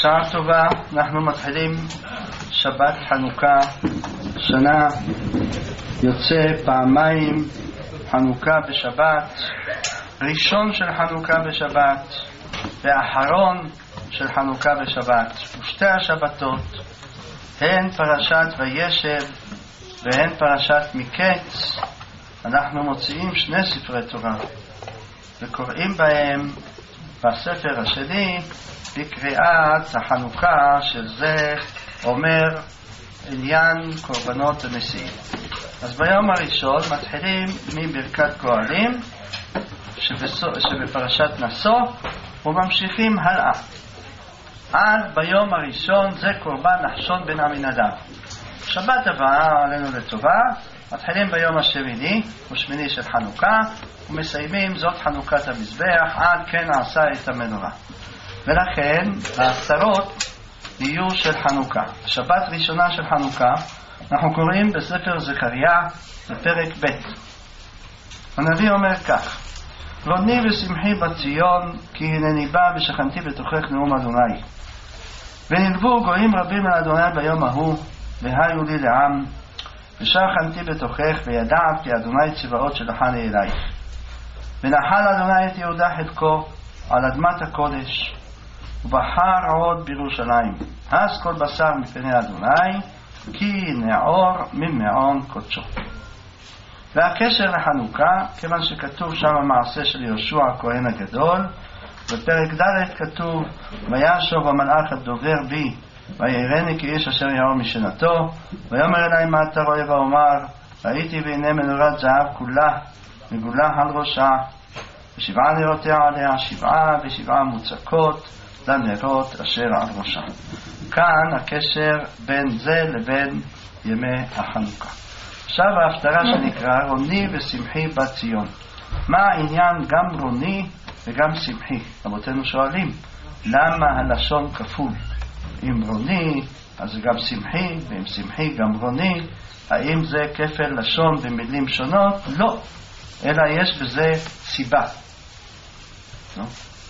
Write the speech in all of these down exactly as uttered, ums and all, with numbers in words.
בשעה טובה, אנחנו מתחילים שבת חנוכה. שנה יוצא פעמיים חנוכה בשבת, ראשון של חנוכה בשבת ואחרון של חנוכה בשבת. ושתי השבתות הן פרשת וישב והן פרשת מקץ. אנחנו מוציאים שני ספרי תורה וקוראים בהם בספר השני בקריאת החנוכה, שזה אומר עניין קורבנות הנשיאים. אז ביום הראשון מתחילים מברכת כהנים שבפרשת נשוא וממשיכים הלאה עד ביום הראשון, זה קורבן נחשון בן עמינדב. שבת הבאה עלינו לטובה מתחילים ביום השמיני ושמיני של חנוכה ומסיימים זאת חנוכת המזבח עד כן עשה את המנורה. ולכן ההפטרות יהיו של חנוכה. שבת ראשונה של חנוכה אנחנו קוראים בספר זכריה בפרק ב'. הנביא אומר כך: רוני ושמחי בציון, כי הנני בא ושכנתי בתוכך נאום אדוני. ונלוו גויים רבים על אדוני ביום ההוא, והיו לי לעם, ושכנתי בתוכך וידעת כי אדוני צבאות שלחני אלייך. ונחל אדוני את יהודה חלקו על אדמת הקודש, ובחר עוד בירושלים. אז כל בשר מפני אדוני, כי נעור ממעון קודשו. והקשר לחנוכה, כיוון שכתוב שם המעשה של יהושע הכהן הגדול, בפרק ד' כתוב: וישוב המלאך הדובר בי ויראני כי איש אשר יאור משנתו, ויאמר אלי מה אתה רואה? ואומר ראיתי והנה מנורת זהב כולה מגולה על ראשה, ושבעה נרותיה עליה, שבעה ושבעה מוצקות לנרות אשר על ראשה. כאן הקשר בין זה לבין ימי החנוכה. עכשיו ההפטרה שנקרא רוני ושמחי בציון. מה העניין גם רוני וגם שמחי? רבותינו שואלים למה הלשון כפול? אם רוני אז זה גם שמחי, ואם שמחי גם רוני. האם זה כפל לשון במילים שונות? לא, אלא יש בזה סיבה. לא?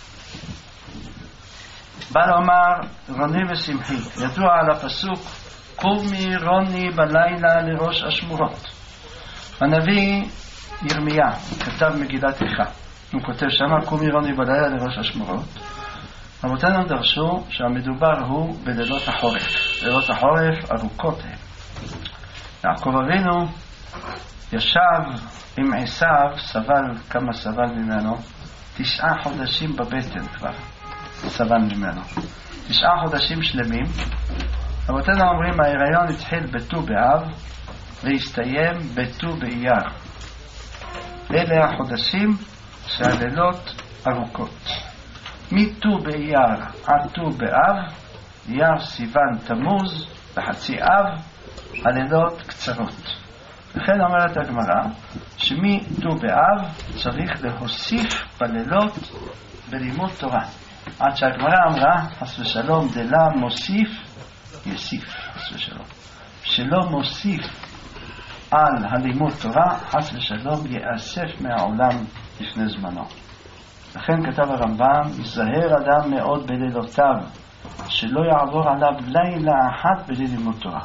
בא לומר רוני ושמחי, ידוע על הפסוק קומי רוני בלילה לראש השמורות. הנביא ירמיה כתב מגילת איכה, הוא כותב שמה קומי רוני בלילה לראש השמורות. רבותינו דרשו שהמדובר הוא בלילות החורף. לילות החורף ארוכות הם. יעקב אבינו ישב עם עשיו, סבל כמה סבל ממנו, תשעה חודשים בבטן כבר סבל ממנו, תשעה חודשים שלמים. רבותינו אומרים ההיריון התחיל בט"ו באב והסתיים בט"ו באייר. אלה החודשים שהלילות ארוכות, מט"ו באייר עד ט"ו באב, אייר סיוון תמוז וחצי אב, הלילות קצרות. לכן אומרת הגמרא שמט"ו באב צריך להוסיף בלילות בלימוד תורה, עד שהגמרא אמרה חס ושלום דלה מוסיף יסיף, חס ושלום, שלא מוסיף על הלימוד תורה חס ושלום יאסף מהעולם לפני זמנו. לכן כתב הרמב"ם יזהר אדם מאוד בלילותיו, שלא יעבור עליו לילה אחת בלי לימוד תורה.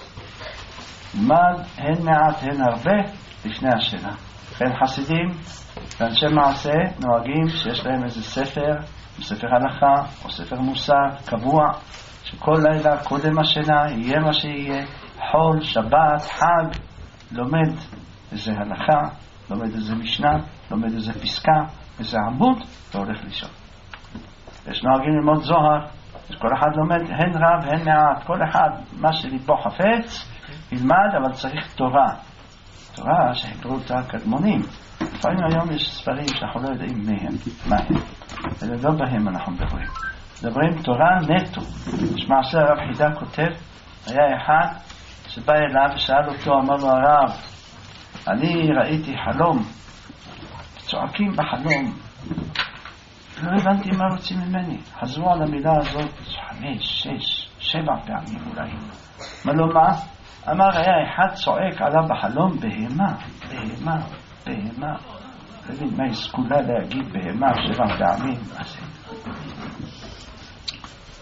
למד הן מעט הן הרבה לפני השינה. לכן חסידים ואנשי מעשה נוהגים שיש להם איזה ספר, ספר הלכה או ספר מוסר קבוע, שכל לילה קודם השינה יהיה מה שיהיה, חול, שבת, חג, לומד איזה הלכה, לומד איזה משנה, לומד איזה פסקה, איזה עמוד, והולך לישון. יש נוהגים ללמוד זוהר, כל אחד לומד הן רב הן מעט, כל אחד מה שליבו חפץ ילמד, אבל צריך תורה, תורה שהקראו אותה קדמונים. לפעמים היום יש ספרים שאנחנו לא יודעים מהם, מה הם, ולא בהם אנחנו מדברים, מדברים תורה נטו. יש מעשה הרב חידה כותב, היה אחד שבא אליו ושאל אותו, אמר לו הרב, אני ראיתי חלום, צועקים בחלום, לא הבנתי מה רוצים ממני. חזרו על המילה הזאת חמש, שש, שבע פעמים אולי. מה לא מה? אמר היה אחד צועק עליו בחלום בהמה, בהמה, בהמה. תבין מה הסכולה להגיד בהמה שבע פעמים?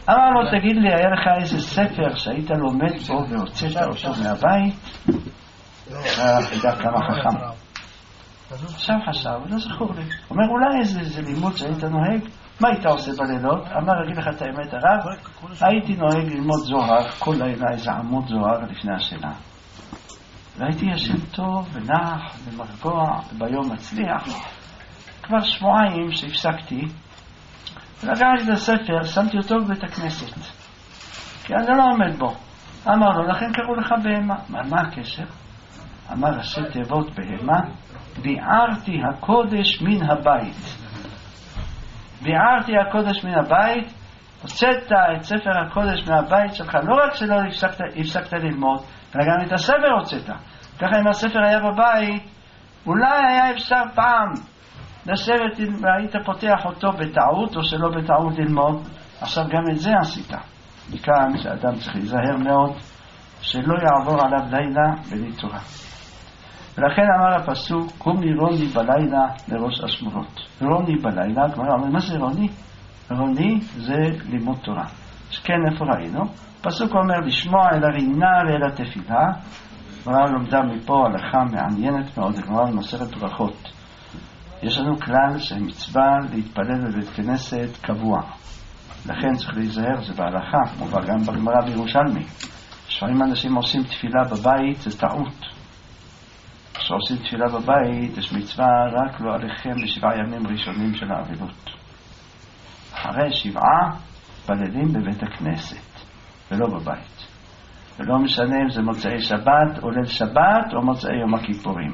אמר לו, תגיד לי, היה לך איזה ספר שהיית לומד בו והוצאת אותו מהבית? ידע כמה חכם. עכשיו חשב, לא זכור לי. אומר, אולי איזה לימוד שהיית נוהג? מה היית עושה בלילות? אמר, אגיד לך את האמת הרב, הייתי נוהג ללמוד זוהר, כל לילה איזה עמוד זוהר לפני השינה. והייתי ישן טוב ונח ומרגוע וביום מצליח. כבר שבועיים שהפסקתי, ולקחתי את הספר, שמתי אותו בבית הכנסת, כי אני לא עומד בו. אמר לו, לכן קראו לך בהמה. מה, מה הקשר? אמר, ראשי תיבות בהמה, ביערתי הקודש מן הבית. ביערתי הקודש מן הבית, הוצאת את ספר הקודש מהבית שלך, לא רק שלא הפסקת, הפסקת ללמוד, אלא גם את הספר הוצאת. ככה אם הספר היה בבית, אולי היה אפשר פעם לשבת והיית פותח אותו בטעות או שלא בטעות ללמוד. עכשיו גם את זה עשית. מכאן שאדם צריך להיזהר מאוד שלא יעבור עליו לילה בלי תורה. ולכן אמר הפסוק, קום לי רוני בלילה לראש השמורות. רוני בלילה, כלומר, אומר, מה זה רוני? רוני זה לימוד תורה. שכן איפה ראינו? פסוק אומר לשמוע אל הרינה ואל התפילה. גמרא לומדה מפה הלכה מעניינת מאוד, גמרא במסכת ברכות. יש לנו כלל שמצווה להתפלל בבית כנסת קבוע. לכן צריך להיזהר, זה בהלכה, מובא גם בגמרא בירושלמי. לפעמים אנשים עושים תפילה בבית, זה טעות. כשעושים תפילה בבית, יש מצווה רק לא עליכם בשבעה ימים ראשונים של האבילות. אחרי שבעה, מתפללים בבית הכנסת, ולא בבית. ולא משנה אם זה מוצאי שבת, או ליל שבת, או מוצאי יום הכיפורים.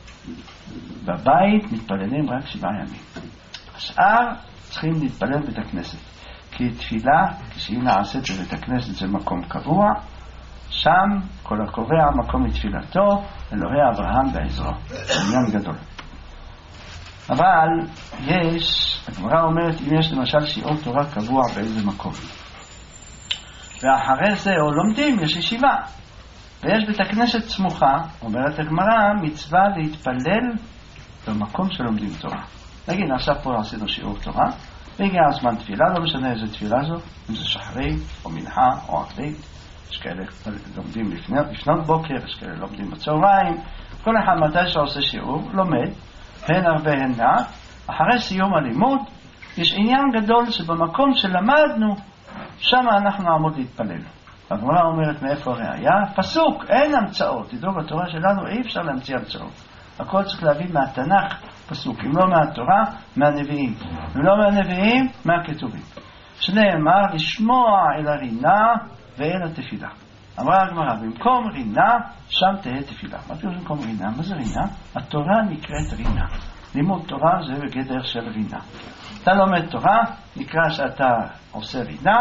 בבית מתפללים רק שבעה ימים. השאר צריכים להתפלל בבית הכנסת. כי תפילה, כשהיא נעשית בבית הכנסת, זה מקום קבוע, שם כל הקובע מקום לתפילתו, אלוהי אברהם בעזרו. זה עניין גדול. אבל יש, הגמרא אומרת, אם יש למשל שיעור תורה קבוע באיזה מקום, ואחרי זה או לומדים, יש ישיבה, ויש בית הכנסת סמוכה, אומרת הגמרא, מצווה להתפלל במקום שלומדים תורה. נגיד, עכשיו פה עשינו שיעור תורה, והגיע הזמן תפילה, לא משנה איזה תפילה זו, אם זה שחרית, או מנחה, או ערבית. יש כאלה לומדים לפני, לפנות בוקר, יש כאלה לומדים בצהריים. כל אחד מתי שעושה שיעור, לומד, הן הרבה הן מעט. אחרי סיום הלימוד, יש עניין גדול שבמקום שלמדנו, שם אנחנו נעמוד להתפלל. הגמרא אומרת מאיפה הראיה? פסוק, אין המצאות. תדעו, בתורה שלנו אי אפשר להמציא המצאות. הכל צריך להבין מהתנ"ך פסוק, אם לא מהתורה, מהנביאים. אם לא מהנביאים, מהכתובים. שנאמר, לשמוע אל הרינה ואל התפילה. אמרה הגמרא, במקום רינה, שם תהיה תפילה. מה פירוש במקום רינה? מה זה רינה? התורה נקראת רינה. לימוד תורה זה בגדר של רינה. אתה לומד תורה, נקרא שאתה עושה רינה,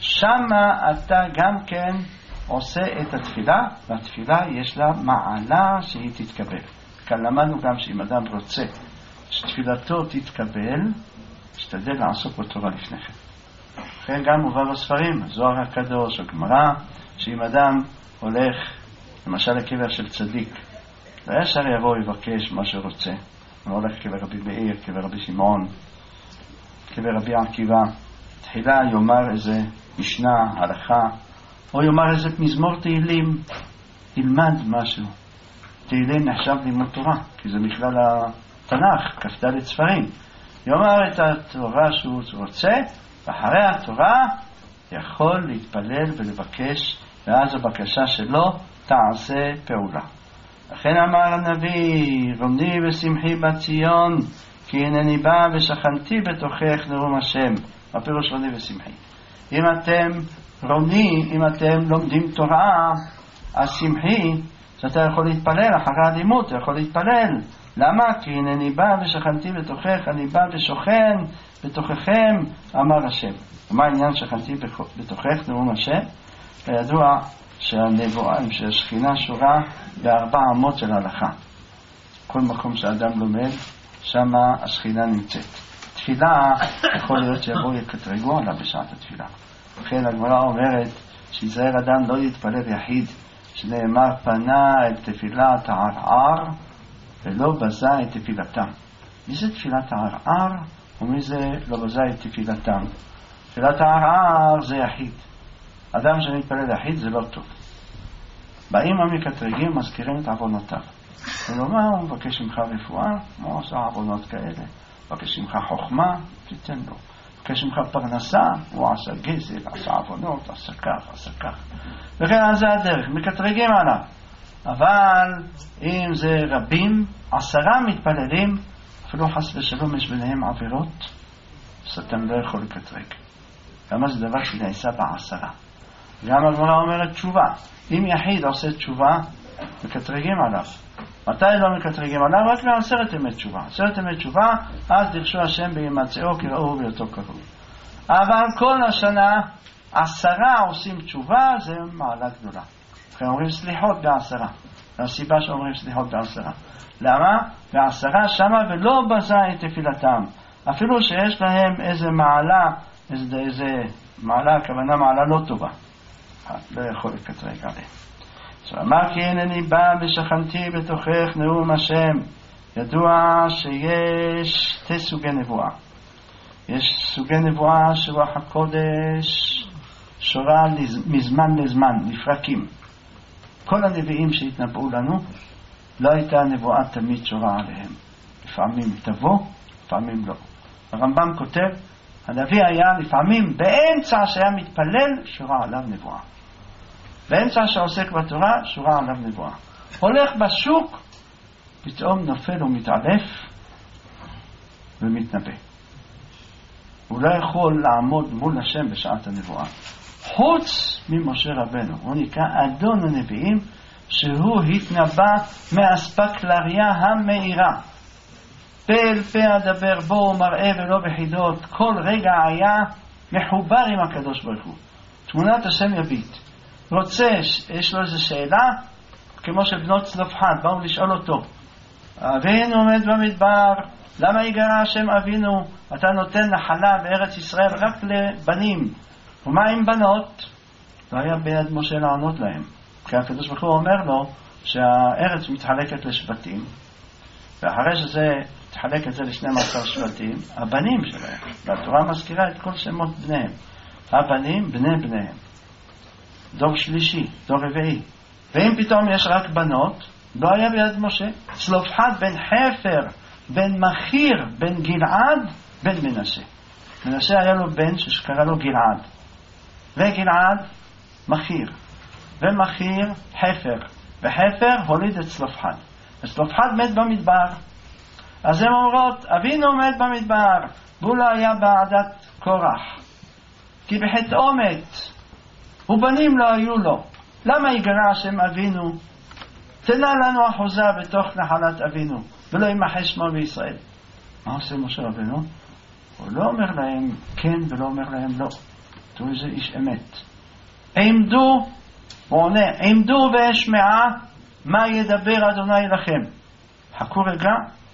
שמה אתה גם כן עושה את התפילה, והתפילה יש לה מעלה שהיא תתקבל. כאן למדנו גם שאם אדם רוצה שתפילתו תתקבל, שתדל לעסוק בתורה לפני כן. לכן גם מובא בספרים, זוהר הקדוש, הגמרא, שאם אדם הולך, למשל לקבר של צדיק, וישר יבוא יבקש מה שרוצה. הוא הולך קבר רבי מאיר, קבר רבי שמעון, קבר רבי עקיבא, תחילה יאמר איזה משנה, הלכה, או יאמר איזה מזמור תהילים, ילמד משהו. תהילים נחשב לימוד תורה, כי זה מכלל התנ"ך, כ"ד ספרים. יאמר את התורה שהוא רוצה, ואחרי התורה יכול להתפלל ולבקש, ואז הבקשה שלו תעשה פעולה. לכן אמר הנביא, רומני ושמחי בציון, כי הנני בא ושכנתי בתוכך נאום השם. מה פירוש רומני ושמחי? אם אתם רומני, אם אתם לומדים תורה, אז שמחי, שאתה יכול להתפלל אחרי הלימוד, אתה יכול להתפלל. למה? כי הנני בא ושכנתי בתוכך, אני בא ושוכן בתוככם, אמר השם. ומה העניין שכנתי בתוכך נאום השם? הידוע שהנבואה, שהשכינה שורה בארבע אמות של הלכה. כל מקום שאדם לומד, שם השכינה נמצאת. תפילה, יכול להיות שיבואו יקטרגו עליו בשעת התפילה. לכן הגמרא אומרת שיזהר אדם לא יתפלל יחיד, שנאמר פנה אל תפילת הערער ולא בזה את תפילתם. מי זה תפילת הערער ומי זה לא בזה את תפילתם? תפילת הערר זה יחיד. אדם שמתפלל יחיד זה לא טוב. באים המקטרגים, מזכירים את עוונותיו. ולומר, הוא מבקש ממך רפואה, הוא עושה עוונות כאלה. מבקש ממך חוכמה, תיתן לו. מבקש ממך פרנסה, הוא עשה גזל, עשה עוונות, עשה כך, עשה כך. וכן זה הדרך, מקטרגים עליו. אבל אם זה רבים, עשרה מתפללים, אפילו חס ושלום יש ביניהם עבירות, שטן לא יכול לקטרג. למה זה דבר שנעשה בעשרה? גם הגמרא אומרת תשובה. אם יחיד עושה תשובה, מקטרגים עליו. מתי לא מקטרגים עליו? רק מעשרת ימי תשובה. עשרת ימי תשובה, אז דרשו השם בהימצאו כראו בהיותו קרוב. אבל כל השנה עשרה עושים תשובה, זה מעלה גדולה. לכן אומרים סליחות בעשרה. זו הסיבה שאומרים סליחות בעשרה. למה? בעשרה שמה ולא בזה את תפילתם. אפילו שיש להם איזה מעלה, איזה, איזה מעלה, הכוונה מעלה לא טובה. לא יכול לקטרג עליהם. אמר כי אינני בא ושכנתי בתוכך נאום השם. ידוע שיש שתי סוגי נבואה. יש סוגי נבואה שרוח הקודש שורה מזמן לזמן, לפרקים. כל הנביאים שהתנבאו לנו, לא הייתה נבואה תמיד שורה עליהם. לפעמים תבוא, לפעמים לא. הרמב"ם כותב, הנביא היה לפעמים באמצע שהיה מתפלל, שורה עליו נבואה. באמצע שעוסק בתורה, שורה עליו נבואה. הולך בשוק, פתאום נופל ומתעלף ומתנבא. הוא לא יכול לעמוד מול השם בשעת הנבואה. חוץ ממשה רבנו, הוא נקרא אדון הנביאים, שהוא התנבא מאספקלריה המאירה. פה אל פה אדבר בו מראה ולא בחידות, כל רגע היה מחובר עם הקדוש ברוך הוא. תמונת השם יביט. רוצה, יש לו איזו שאלה, כמו שבנות צלופחד, באו לשאול אותו, אבינו עומד במדבר, למה יגרע השם אבינו, אתה נותן נחלה בארץ ישראל רק לבנים, ומה עם בנות? לא היה ביד משה לענות להם, כי הקדוש ברוך הוא אומר לו שהארץ מתחלקת לשבטים, ואחרי שזה תחלק את זה ל-שנים עשר שבטים, הבנים שלהם, והתורה מזכירה את כל שמות בניהם, הבנים בני בניהם, דור שלישי, דור רביעי. ואם פתאום יש רק בנות, לא היה ביד משה. צלופחד בן חפר, בן מחיר, בן גלעד, בן מנשה. מנשה היה לו בן שקרא לו גלעד. וגלעד מחיר. ומחיר חפר. וחפר הוליד את צלופחד. וצלופחד מת במדבר. אז הם אומרות, אבינו מת במדבר, והוא לא היה בעדת קורח. כי בחטאו מת. ובנים לא היו לו. למה יגרע השם אבינו? תנה לנו אחוזה בתוך נחלת אבינו, ולא ימחה שמו בישראל. מה עושה משה רבנו? הוא לא אומר להם כן ולא אומר להם לא. תראו איזה איש אמת. עמדו, הוא עונה, עמדו ואשמעה מה ידבר אדוני לכם. חכו רגע,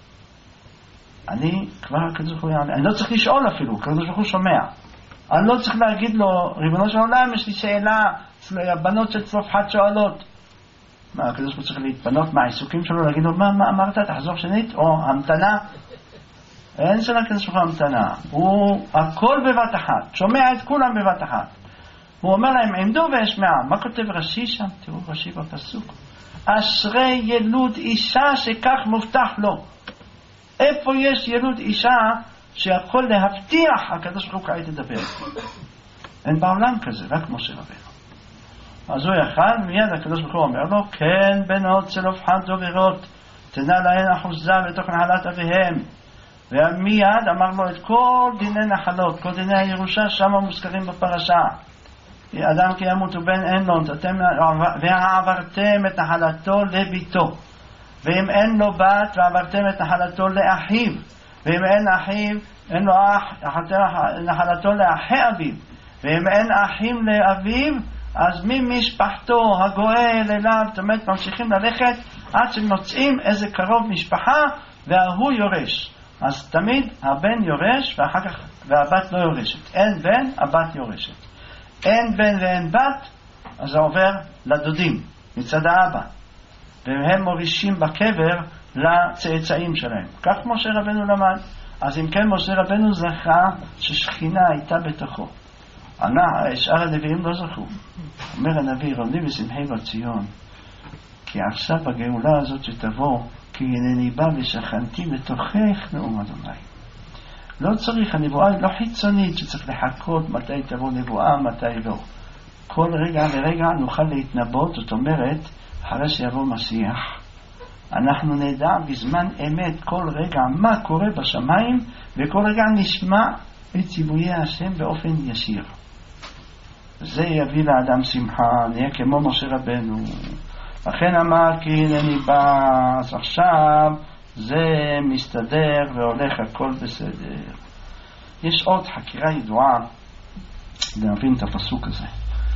אני כבר הקדוש ברוך הוא יענה. אני לא צריך לשאול אפילו, הקדוש ברוך הוא שומע. אני לא צריך להגיד לו, ריבונו של עולם, יש לי שאלה, הבנות של צלופחד שואלות. מה, הקדוש ברוך הוא צריך להתפנות מהעיסוקים שלו, להגיד לו, מה, מה אמרת, תחזור שנית, או המתנה? אין של הקדוש ברוך הוא המתנה. הוא הכל בבת אחת, שומע את כולם בבת אחת. הוא אומר להם, עמדו ואשמעה. מה כותב רש"י שם? תראו רש"י בפסוק. אשרי ילוד אישה שכך מובטח לו. איפה יש ילוד אישה שיכול להבטיח הקדוש ברוך הוא כעת לדבר? אין בעולם כזה, רק משה רבנו. אז הוא יכל, מיד הקדוש ברוך הוא אומר לו, כן בנות צלופחד דוברות, תנה להן אחוזה בתוך נחלת אביהם. ומיד אמר לו את כל דיני נחלות, כל דיני הירושה, שם מוזכרים בפרשה. אדם כי ימות ובן אין לו, ועברתם את נחלתו לביתו. ואם אין לו בת, ועברתם את נחלתו לאחיו. ואם אין אחיו, אין לו אח, נחלתו לאחי אביו. ואם אין אחים לאביו, אז ממשפחתו הגואל אליו, זאת אומרת, ממשיכים ללכת עד שמוצאים איזה קרוב משפחה, והוא יורש. אז תמיד הבן יורש, ואחר כך, והבת לא יורשת. אין בן, הבת יורשת. אין בן ואין בת, אז זה עובר לדודים, מצד האבא. והם מורישים בקבר לצאצאים שלהם. כך משה רבנו למד. אז אם כן, משה רבנו זכה ששכינה הייתה בתוכו. שאר הנביאים לא זכו. אומר הנביא, רמני ושמחי בציון, כי עכשיו הגאולה הזאת שתבוא, כי הנני בא ושכנתי בתוכך נאום אדוני. לא צריך, הנבואה היא לא חיצונית שצריך לחכות מתי תבוא נבואה, מתי לא. כל רגע לרגע נוכל להתנבות, זאת אומרת, אחרי שיבוא משיח, אנחנו נדע בזמן אמת כל רגע מה קורה בשמיים, וכל רגע נשמע את ציוויי השם באופן ישיר. זה יביא לאדם שמחה, נהיה כמו משה רבנו. לכן אמר כי הנני בא, אז עכשיו זה מסתדר והולך הכל בסדר. יש עוד חקירה ידועה להבין את הפסוק הזה.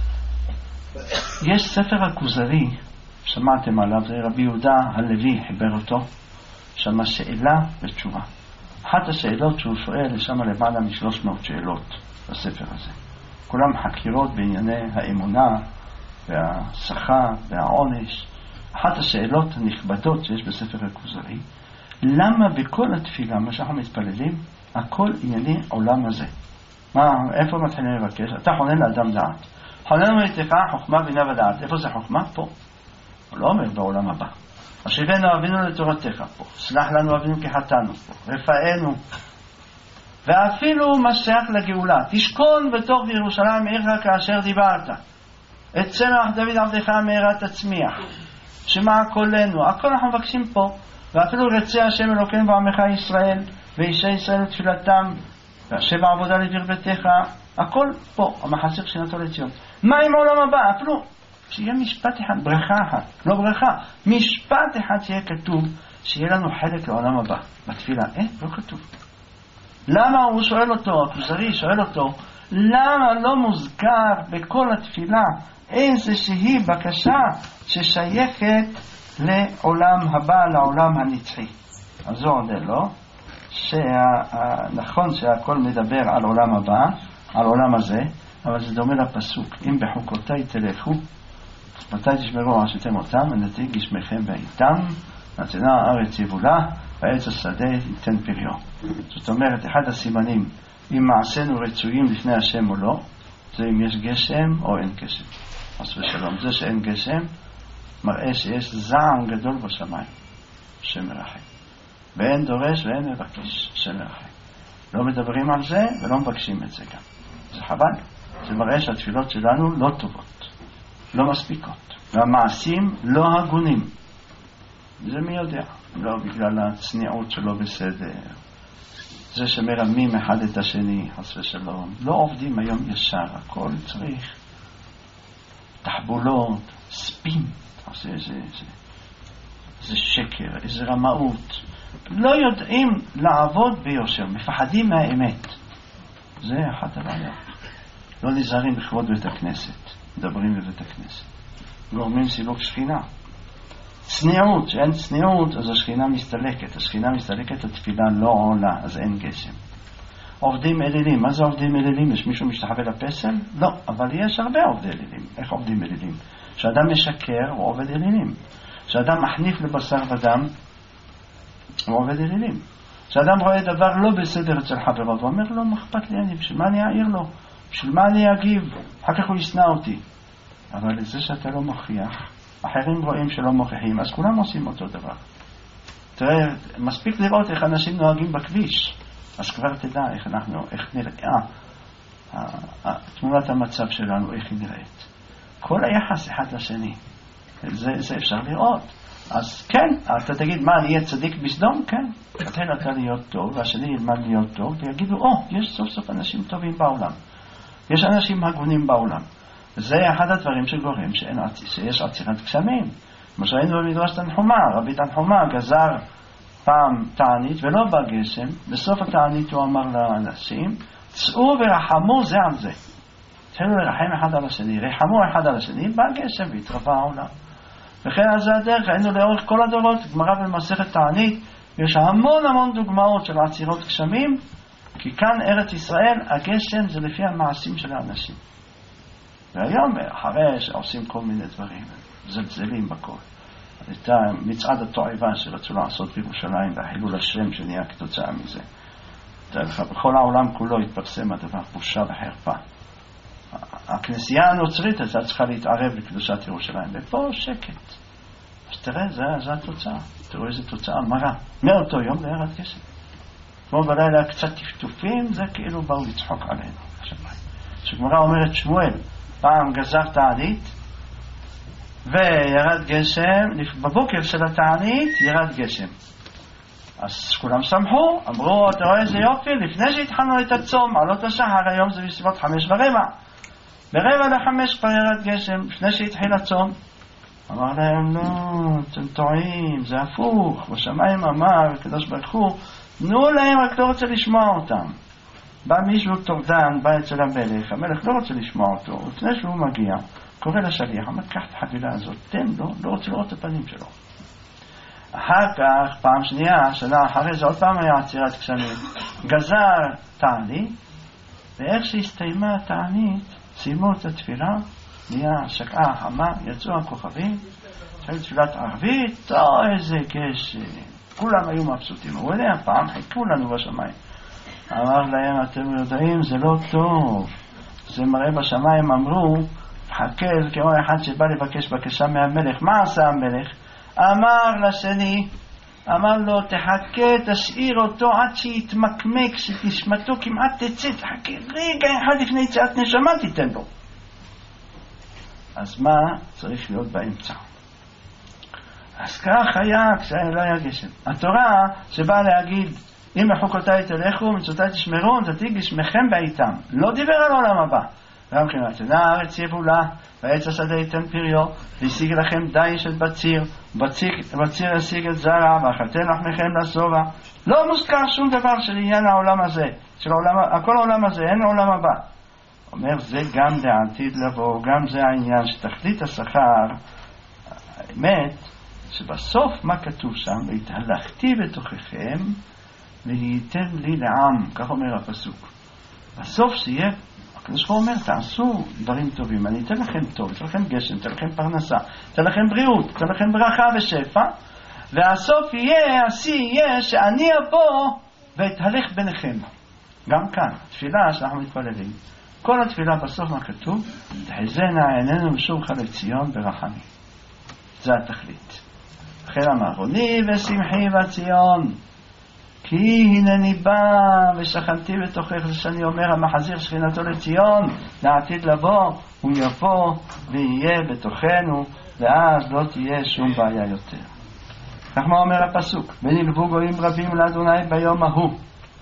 יש ספר הכוזרי, שמעתם עליו, זה רבי יהודה הלוי חיבר אותו, שם שאלה ותשובה. אחת השאלות שהוא שואל, יש שם למעלה משלוש מאות שאלות בספר הזה. כולם חקירות בענייני האמונה והשכר והעונש. אחת השאלות הנכבדות שיש בספר הכוזרי, למה בכל התפילה, מה שאנחנו מתפללים, הכל ענייני עולם הזה? מה, איפה מתחילים לבקש? אתה חונן לאדם דעת. חונן ולתך חוכמה בינה ודעת. איפה זה חוכמה? פה. הוא לא אומר בעולם הבא. השיבנו אבינו לתורתך פה. סלח לנו אבינו כי חטאנו פה. רפאנו. ואפילו מה שייך לגאולה. תשכון בתוך ירושלים עירך כאשר דיברת. את צמח דוד עבדך מהרה תצמיח. שמע קולנו. הכל אנחנו מבקשים פה. ואפילו רצה השם אלוקינו ועמך ישראל, ואישי ישראל ותפילתם, והשב העבודה לדביר ביתך, הכל פה, המחסיר שנתו לציון. מה עם העולם הבא? אפילו שיהיה משפט אחד, ברכה אחת, לא ברכה, משפט אחד שיהיה כתוב, שיהיה לנו חלק לעולם הבא, בתפילה. אה, לא כתוב. למה הוא שואל אותו, הכוזרי שואל אותו, למה לא מוזכר בכל התפילה איזושהי בקשה ששייכת לעולם הבא, לעולם הנצחי? אז זו עודה לו, שנכון שהכל מדבר על עולם הבא, על עולם הזה, אבל זה דומה לפסוק, אם בחוקותיי תלכו, מתי תשמרו עשיתם אותם, ונתתי גשמכם בעיתם, נתנה הארץ יבולה, ועץ השדה ייתן פריו. זאת אומרת, אחד הסימנים, אם מעשינו רצויים לפני השם או לא, זה אם יש גשם או אין גשם. חס ושלום, זה שאין גשם, מראה שיש זעם גדול בשמיים, השם מרחם. ואין דורש ואין מבקש, השם מרחם. לא מדברים על זה ולא מבקשים את זה גם. זה חבל. זה מראה שהתפילות שלנו לא טובות, לא מספיקות. והמעשים לא הגונים. זה מי יודע. לא בגלל הצניעות שלו בסדר. זה שמרמים אחד את השני, חס ושלום. לא עובדים היום ישר. הכל צריך תחבולות, ספין. זה, זה, זה, זה שקר, איזה רמאות. לא יודעים לעבוד ביושר, מפחדים מהאמת. זה אחת הבעיות. לא נזהרים בכבוד בית הכנסת, מדברים בבית הכנסת. גורמים סילוק שכינה. צניעות, שאין צניעות, אז השכינה מסתלקת. השכינה מסתלקת, התפילה לא עולה, אז אין גשם. עובדים אלילים, מה זה עובדים אלילים? יש מישהו משתחווה לפסל? לא, אבל יש הרבה עובדי אלילים. איך עובדים אלילים? כשאדם משקר, הוא עובד אלילים. כשאדם מחניף לבשר ודם, הוא עובד אלילים. כשאדם רואה דבר לא בסדר אצל חברו, הוא אומר לו, מה אכפת לי אני? בשביל מה אני אעיר לו? בשביל מה אני אגיב? אחר כך הוא ישנא אותי. אבל לזה שאתה לא מוכיח, אחרים רואים שלא מוכיחים, אז כולם עושים אותו דבר. תראה, מספיק לראות איך אנשים נוהגים בכביש, אז כבר תדע איך אנחנו, איך נראה, תמונת המצב שלנו, איך היא נראית. כל היחס אחד לשני, זה, זה אפשר לראות. אז כן, אתה תגיד, מה, אני אהיה צדיק בסדום? כן. תתחיל אתה להיות טוב, והשני ילמד להיות טוב, ויגידו, או, יש סוף סוף אנשים טובים בעולם. יש אנשים הגונים בעולם. זה אחד הדברים שגורם שאין, שיש עצירת גשמים. כמו שהיינו במדרש תנחומה, רבי תנחומה גזר פעם תענית ולא בא גשם. בסוף התענית הוא אמר לאנשים, צאו ורחמו זה על זה. תחילו לרחם אחד על השני, רחמו אחד על השני, בא גשם והתרבה העולם. וכן על זה הדרך, היינו לאורך כל הדורות, גמרא במסכת תענית, יש המון המון דוגמאות של עצירות גשמים, כי כאן ארץ ישראל, הגשם זה לפי המעשים של האנשים. והיום, אחרי שעושים כל מיני דברים, זלזלים בכל. הייתה מצעד התועבה שרצו לעשות בירושלים, והחילול השם שנהיה כתוצאה מזה. בכל העולם כולו התפרסם הדבר, בושה וחרפה. הכנסייה הנוצרית הייתה צריכה להתערב לקדושת ירושלים, ופה שקט. אז תראה, זה, זה התוצאה. תראו איזה תוצאה מרה. מאותו יום לא ירד גשם. כמו בלילה קצת טפטופים, זה כאילו באו לצחוק עלינו. שגמרא אומרת שמואל, פעם גזר תענית, וירד גשם, בבוקר של התענית ירד גשם. אז כולם שמחו, אמרו, אתה רואה איזה יופי, לפני שהתחלנו את הצום, עלות השחר, היום זה בסביבות חמש ורבע. ברבע לחמש כבר ירד גשם, לפני שהתחיל הצום. אמר להם, לא, אתם טועים, זה הפוך, בשמיים אמר, הקדוש ברוך הוא, תנו להם, רק לא רוצה לשמוע אותם. בא מישהו טורדן, בא אצל המלך, המלך לא רוצה לשמוע אותו, לפני שהוא מגיע, קורא לשליח, אמר, קח את החבילה הזאת, תן לו, לא רוצה לראות את הפנים שלו. אחר כך, פעם שנייה, שנה אחרי זה, עוד פעם היה עצירת קסמים, גזר תענית, ואיך שהסתיימה התענית, סיימו את התפילה, נהיה שקעה חמה, יצאו הכוכבים, התחילה תפילת ערבית, או איזה גשם, כולם היו מבסוטים, הוא יודע, פעם חיכו לנו בשמיים. אמר להם, אתם יודעים, זה לא טוב, זה מראה בשמיים, אמרו, חכה, כמו אחד שבא לבקש בקשה מהמלך, מה עשה המלך? אמר לשני, אמר לו, תחכה, תשאיר אותו עד שיתמקמק, שתשמתו כמעט תצא, תחכה, רגע אחד לפני יציאת נשמה תיתן לו. אז מה צריך להיות באמצע? אז כך היה כשלא היה גשם. התורה שבאה להגיד, אם בחוקותיי תלכו, מצוותיי תשמרו, נתתי גשמכם בעיתם. לא דיבר על עולם הבא. גם כן, תנה הארץ יבולה, ועץ השדה ייתן פריו, והשיג לכם די של בציר, בציר, בציר ישיג את זרע, ואכלתם לחמכם לשובע. לא מוזכר שום דבר של עניין העולם הזה, של העולם, כל העולם הזה, אין העולם הבא. אומר, זה גם לעתיד לבוא, גם זה העניין שתכלית השכר, האמת, שבסוף מה כתוב שם, והתהלכתי בתוככם, והייתם לי לעם, כך אומר הפסוק. בסוף שיהיה, הקדוש ברוך הוא אומר, תעשו דברים טובים, אני אתן לכם טוב, אתן לכם גשם, אתן לכם פרנסה, אתן לכם בריאות, אתן לכם ברכה ושפע, והסוף יהיה, השיא יהיה, שאני אבוא ואתהלך ביניכם. גם כאן, תפילה שאנחנו מתפללים, כל התפילה בסוף מה כתוב? תחזינה עינינו ושובך לציון ברחמים. זה התכלית. לכן אמר, רוני ושמחי בציון, כי הנני בא ושכנתי בתוכך, זה שאני אומר, המחזיר שכינתו לציון, לעתיד לבוא, הוא יבוא ויהיה בתוכנו, ואז לא תהיה שום בעיה יותר. כך מה אומר הפסוק? ונלוו גויים רבים לאדוני ביום ההוא,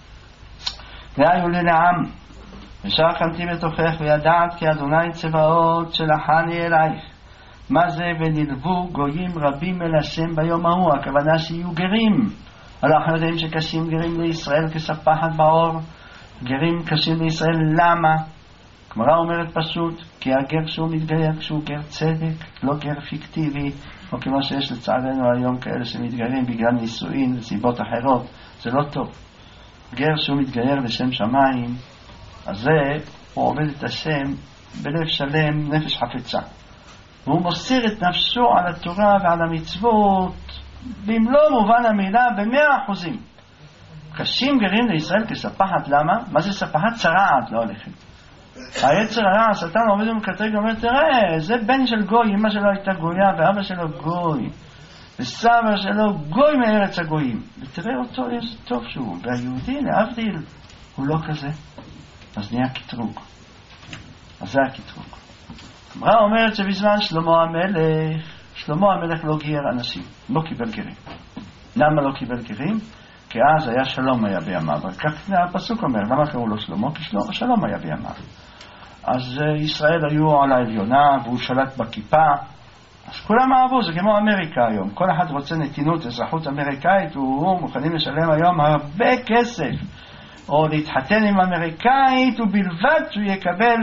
והיו לי לעם, ושכנתי בתוכך, וידעת כי אדוני צבאות שלחני אלייך. מה זה ונלוו גויים רבים אל השם ביום ההוא? הכוונה שיהיו גרים. אנחנו יודעים שקשים גרים לישראל כספחת בעור, גרים קשים לישראל, למה? גמרא אומרת פשוט, כי הגר שהוא מתגייר כשהוא גר צדק, לא גר פיקטיבי, או כמו שיש לצערנו היום כאלה שמתגיירים בגלל נישואין וסיבות אחרות, זה לא טוב. גר שהוא מתגייר לשם שמיים, אז זה, הוא עובד את השם בלב שלם, נפש חפצה. והוא מוסיר את נפשו על התורה ועל המצוות, במלוא מובן המילה, במאה אחוזים. קשים גרים לישראל כספחת, למה? מה זה ספחת? צרעת, לא הולכת. היצר הרע, השטן עובד ומקטרג, אומר, תראה, זה בן של גוי, אמא שלו הייתה גויה, ואבא שלו גוי, וסבא שלו גוי מארץ הגויים. ותראה אותו, איזה טוב שהוא, והיהודי, להבדיל, הוא לא כזה. אז נהיה קטרוג. אז זה הקטרוג. אמרה אומרת שבזמן שלמה המלך, שלמה המלך לא גייר אנשים, לא קיבל גרים. למה לא קיבל גרים? כי אז היה שלום היה בימיו. כך הפסוק אומר, למה קראו לו שלמה? כי שלום, שלום היה בימיו. אז ישראל היו על העליונה, והוא שלט בכיפה, אז כולם אהבו, זה כמו אמריקה היום. כל אחד רוצה נתינות, אזרחות אמריקאית, והוא מוכנים לשלם היום הרבה כסף, או להתחתן עם אמריקאית, ובלבד שהוא יקבל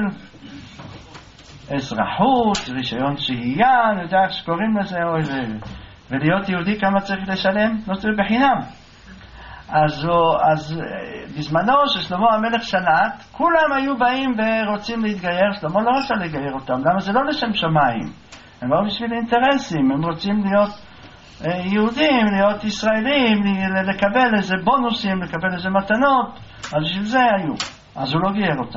אזרחות, רישיון שהייה, אני יודע איך שקוראים לזה, או איזה, ולהיות יהודי כמה צריך לשלם? לא צריך בחינם. אז, אז בזמנו ששלמה המלך שלט, כולם היו באים ורוצים להתגייר. שלמה לא רצה לגייר אותם, למה? זה לא לשם שמיים, הם לא בשביל אינטרסים, הם רוצים להיות יהודים, להיות ישראלים, לקבל איזה בונוסים, לקבל איזה מתנות, אז בשביל זה היו. אז הוא לא גייר אותם.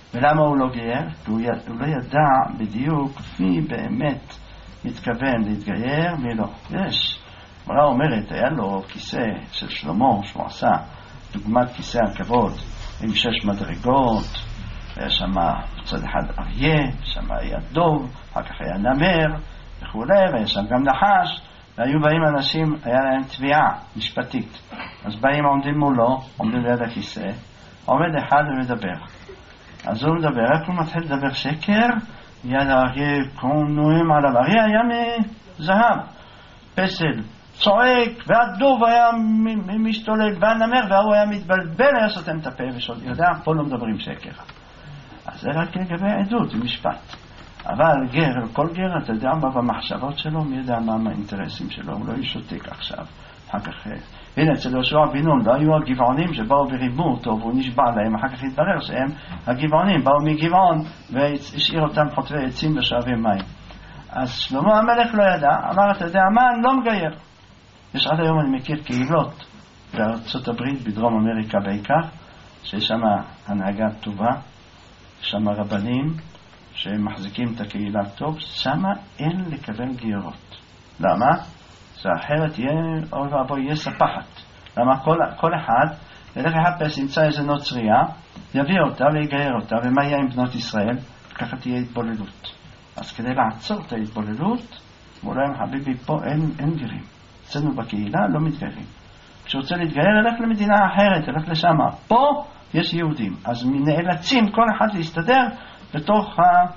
ולמה הוא לא גייר? כי הוא, י... הוא לא ידע בדיוק מי באמת מתכוון להתגייר, מי לא. יש. מראה אומרת, היה לו כיסא של שלמה, שהוא עשה, דוגמת כיסא הכבוד, עם שש מדרגות, היה שם בצד אחד אריה, שם היה דוב, אחר כך היה נמר, וכו', והיה שם גם נחש, והיו באים אנשים, היה להם תביעה משפטית. אז באים עומדים מולו, עומדים ליד הכיסא, עומד אחד ומדבר. אז הוא מדבר, רק הוא מתחיל לדבר שקר, מיד האריה נוהם עליו. האריה היה מזהב, פסל, צועק, והדוב היה משתולל, והנמר, והוא היה מתבלבל, היה סותם את הפה ושוד. יודע, פה לא מדברים שקר. אז זה רק לגבי העדות ומשפט. אבל גר, כל גר, אתה יודע מה במחשבות שלו, מי יודע מה האינטרסים שלו, הוא לא ישותק עכשיו. אחר כך, הנה, אצל יהושע בן נון, לא היו הגבעונים שבאו ורימו אותו, והוא נשבע להם, אחר כך התברר שהם הגבעונים, באו מגבעון, והשאיר אותם חוטבי עצים ושואבי מים. אז שלמה המלך לא ידע, אמר, אתה יודע מה, אני לא מגייר. יש עד היום, אני מכיר קהילות, בארצות הברית, בדרום אמריקה בעיקר, שיש שם הנהגה טובה, שם רבנים, שהם מחזיקים את הקהילה טוב, שמה אין לקבל גיורות. למה? זה אחרת יהיה, אוי ואבוי, יהיה ספחת. למה? כל, כל אחד, ילך לחפש, ימצא איזה נוצריה, יביא אותה ויגייר אותה, ומה יהיה עם בנות ישראל? ככה תהיה התבוללות. אז כדי לעצור את ההתבוללות, מולה עם חביבי, פה אין, אין גרים. אצלנו בקהילה לא מתגיירים. כשרוצה להתגייר, ילך למדינה אחרת, ילך לשם. פה יש יהודים. אז נאלצים כל אחד להסתדר בתוך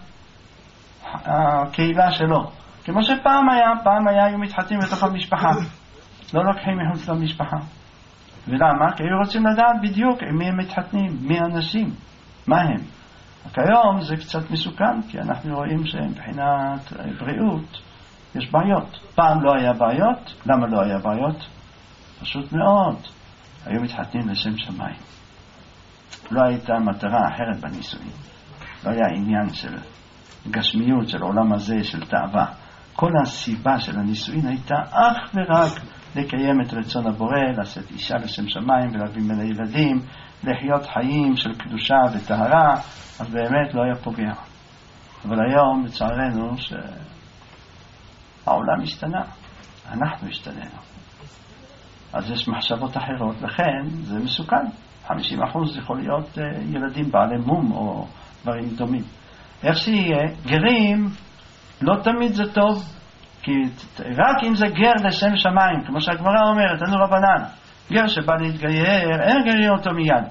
הקהילה שלו. כמו שפעם היה, פעם היה היו מתחתנים בתוך המשפחה. לא לוקחים מחוץ למשפחה. ולמה? כי היו רוצים לדעת בדיוק עם מי הם מתחתנים, מי האנשים, מה הם. כיום זה קצת מסוכן, כי אנחנו רואים שמבחינת בריאות יש בעיות. פעם לא היה בעיות. למה לא היה בעיות? פשוט מאוד. היו מתחתנים לשם שמיים. לא הייתה מטרה אחרת בנישואים. לא היה עניין של גשמיות, של עולם הזה, של תאווה. כל הסיבה של הנישואין הייתה אך ורק לקיים את רצון הבורא, לעשות אישה לשם שמיים ולהביא ממנה ילדים, לחיות חיים של קדושה וטהרה, אז באמת לא היה פוגע. אבל היום, לצערנו, שהעולם השתנה. אנחנו השתננו. אז יש מחשבות אחרות, לכן זה מסוכן. חמישים אחוז יכול להיות ילדים בעלי מום או דברים דומים. איך שיהיה, גרים לא תמיד זה טוב, כי רק אם זה גר לשם שמיים, כמו שהגמרא אומרת, אנו רבנן, גר שבא להתגייר, אין גרים אותו מיד,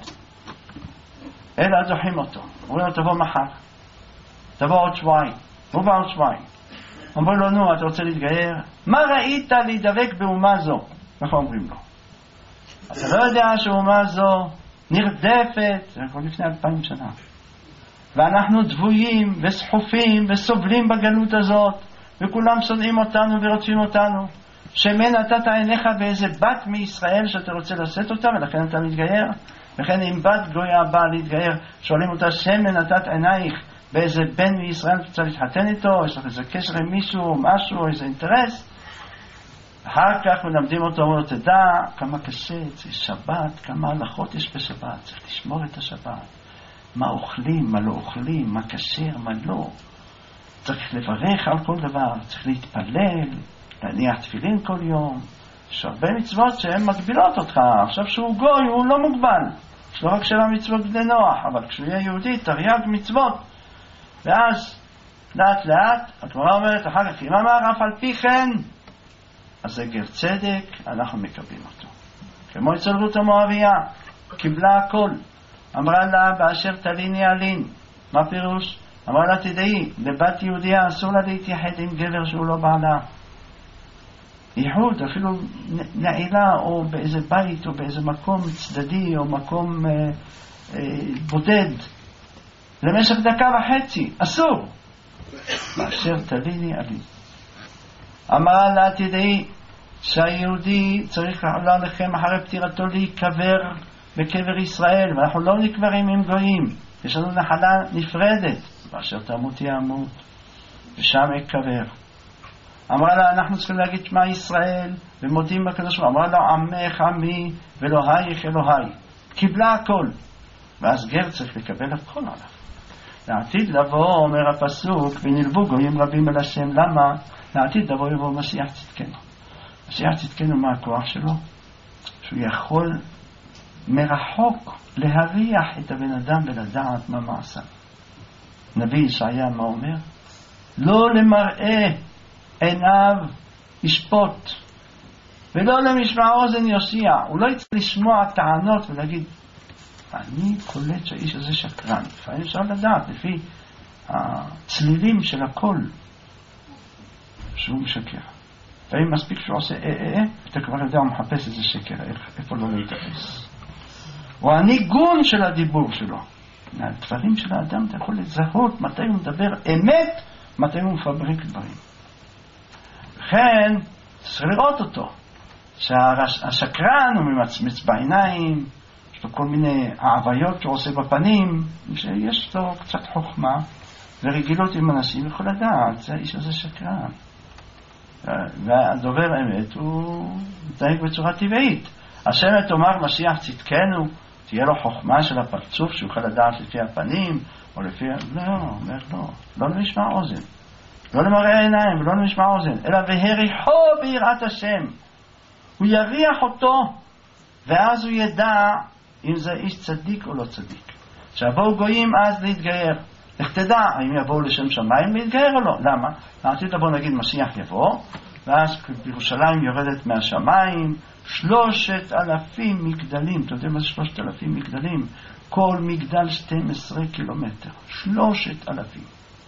אלא דוחים אותו. אומרים לו, תבוא מחר, תבוא עוד שבועיים, הוא בא עוד שבועיים. אומרים לו, נו, אתה רוצה להתגייר? מה ראית להידבק באומה זו? איך אומרים לו? אתה לא יודע שאומה זו נרדפת, זה כבר לפני אלפיים שנה. ואנחנו דבויים וסחופים וסובלים בגלות הזאת, וכולם שונאים אותנו ורוצים אותנו. שמן נתת עיניך באיזה בת מישראל שאתה רוצה לשאת אותה, ולכן אתה מתגייר. וכן אם בת גויה באה להתגייר, שואלים אותה, שמן נתת עינייך באיזה בן מישראל שאתה רוצה להתחתן איתו, יש לך איזה קשר עם מישהו, משהו, איזה אינטרס. אחר כך מלמדים אותו, אומרים לו, תדע כמה קשה, זה שבת, כמה הלכות יש בשבת, צריך לשמור את השבת. מה אוכלים, מה לא אוכלים, מה כשר, מה לא. צריך לברך על כל דבר, צריך להתפלל, להניח תפילין כל יום. יש הרבה מצוות שהן מגבילות אותך. עכשיו שהוא גוי הוא לא מוגבל. יש לא רק של המצוות בני נוח, אבל כשהוא יהיה יהודי תרי"ג מצוות. ואז לאט לאט, הגמרא אומרת אחר כך, אם אמר אף על פי כן, אז זה גר צדק, אנחנו מקבלים אותו. כמו אצל רות המואביה, קיבלה הכל. אמרה לה, באשר תליני אלין. מה פירוש? אמרה לה, תדעי, לבת יהודיה אסור לה להתייחד עם גבר שהוא לא בעלה. ייחוד, אפילו נעילה, או באיזה בית, או באיזה מקום צדדי, או מקום אה, אה, בודד, למשך דקה וחצי, אסור. באשר תליני אלין. אמרה לה, תדעי, שהיהודי צריך לכם אחרי פטירתו להיקבר בקבר ישראל, ואנחנו לא נקברים עם גויים, יש לנו נחלה נפרדת, ואשר תמות ימות, ושם יקבר. אמרה לה, אנחנו צריכים להגיד שמע ישראל, ומודים בקדוש ברוך הוא. אמרה לה, עמך עמי, ואלוהיך אלוהי. קיבלה הכל, ואז גר צריך לקבל הכל עליו. לעתיד לבוא, אומר הפסוק, ונלוו גויים רבים אל השם. למה? לעתיד לבוא יבוא משיח צדקנו. משיח צדקנו, מה הכוח שלו? שהוא יכול מרחוק להריח את הבן אדם ולדעת מה מעשה. נביא ישעיה מה אומר? לא למראה עיניו ישפוט ולא למשמע אוזן יושיע. הוא לא יצטרך לשמוע טענות ולהגיד אני קולט שהאיש הזה שקרן. לפעמים אפשר לדעת לפי הצלילים של הקול שהוא משקר. לפעמים מספיק שהוא עושה אה אה אה אתה כבר יודע הוא מחפש איזה שקר, איפה לא להתאפס. או הניגון של הדיבור שלו, מהדברים של האדם אתה יכול לזהות מתי הוא מדבר אמת, מתי הוא מפבריק דברים. לכן צריך לראות אותו שהשקרן הוא ממצמץ בעיניים, יש לו כל מיני העוויות שהוא עושה בפנים, שיש לו קצת חוכמה ורגילות עם אנשים, יכול לדעת זה האיש הזה שקרן. והדובר אמת הוא מתנהג בצורה טבעית. השם תאמר משיח צדקנו, תהיה לו חוכמה של הפרצוף שהוא יכול לדעת לפי הפנים או לפי... לא, אומר לא, לא למשמע אוזן, לא למראה עיניים ולא למשמע אוזן, אלא והריחו ביראת השם. הוא יריח אותו ואז הוא ידע אם זה איש צדיק או לא צדיק. שיבואו גויים אז להתגייר, איך תדע האם יבואו לשם שמיים להתגייר או לא? למה? לעתיד לבוא נגיד משיח יבוא ואז בירושלים יורדת מהשמיים שלושת אלפים מגדלים. אתה יודע מה זה שלושת אלפים מגדלים? כל מגדל שתים עשרה קילומטר, שלושת אלפים,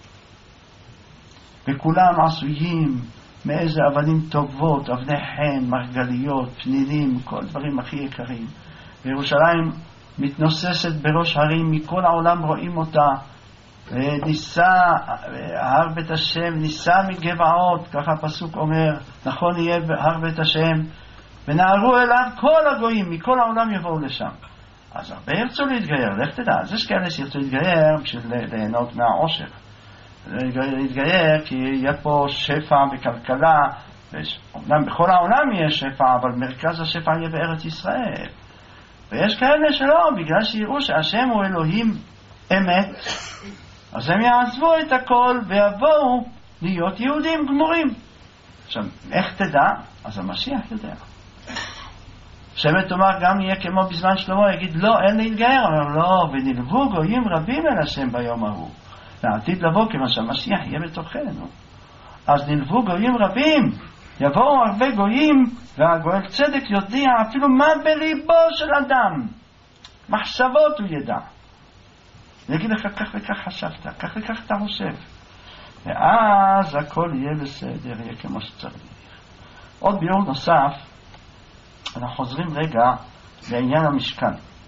וכולם עשויים מאיזה אבנים טובות, אבני חן, מרגליות, פנינים, כל דברים הכי יקרים. וירושלים מתנוססת בראש הרים, מכל העולם רואים אותה. ניסה הר בית השם, ניסה מגבעות, ככה הפסוק אומר, נכון יהיה הר בית השם, ונערו אליו כל הגויים, מכל העולם יבואו לשם. אז הרבה ירצו להתגייר, לך תדע, אז יש כאלה שירצו להתגייר בשביל ליהנות מהעושר. להתגייר כי יהיה פה שפע בכלכלה, אומנם בכל העולם יהיה שפע, אבל מרכז השפע יהיה בארץ ישראל. ויש כאלה שלא, בגלל שיראו שהשם הוא אלוהים אמת, אז הם יעזבו את הכל ויבואו להיות יהודים גמורים. עכשיו, איך תדע? אז המשיח יודע. שמת תאמר גם יהיה כמו בזמן שלמה, יגיד לא, אין להתגייר. אומר לא, ונלוו גויים רבים אל השם ביום ההוא. לעתיד לבוא כמה שהמשיח יהיה בתוכנו. אז נלוו גויים רבים, יבואו הרבה גויים, והגואל צדק יודיע אפילו מה בליבו של אדם. מחשבות הוא ידע. יגיד לך כך וכך חשבת, כך וכך אתה חושב. ואז הכל יהיה בסדר, יהיה כמו שצריך. עוד ביור נוסף, אנחנו חוזרים רגע לעניין המשכן.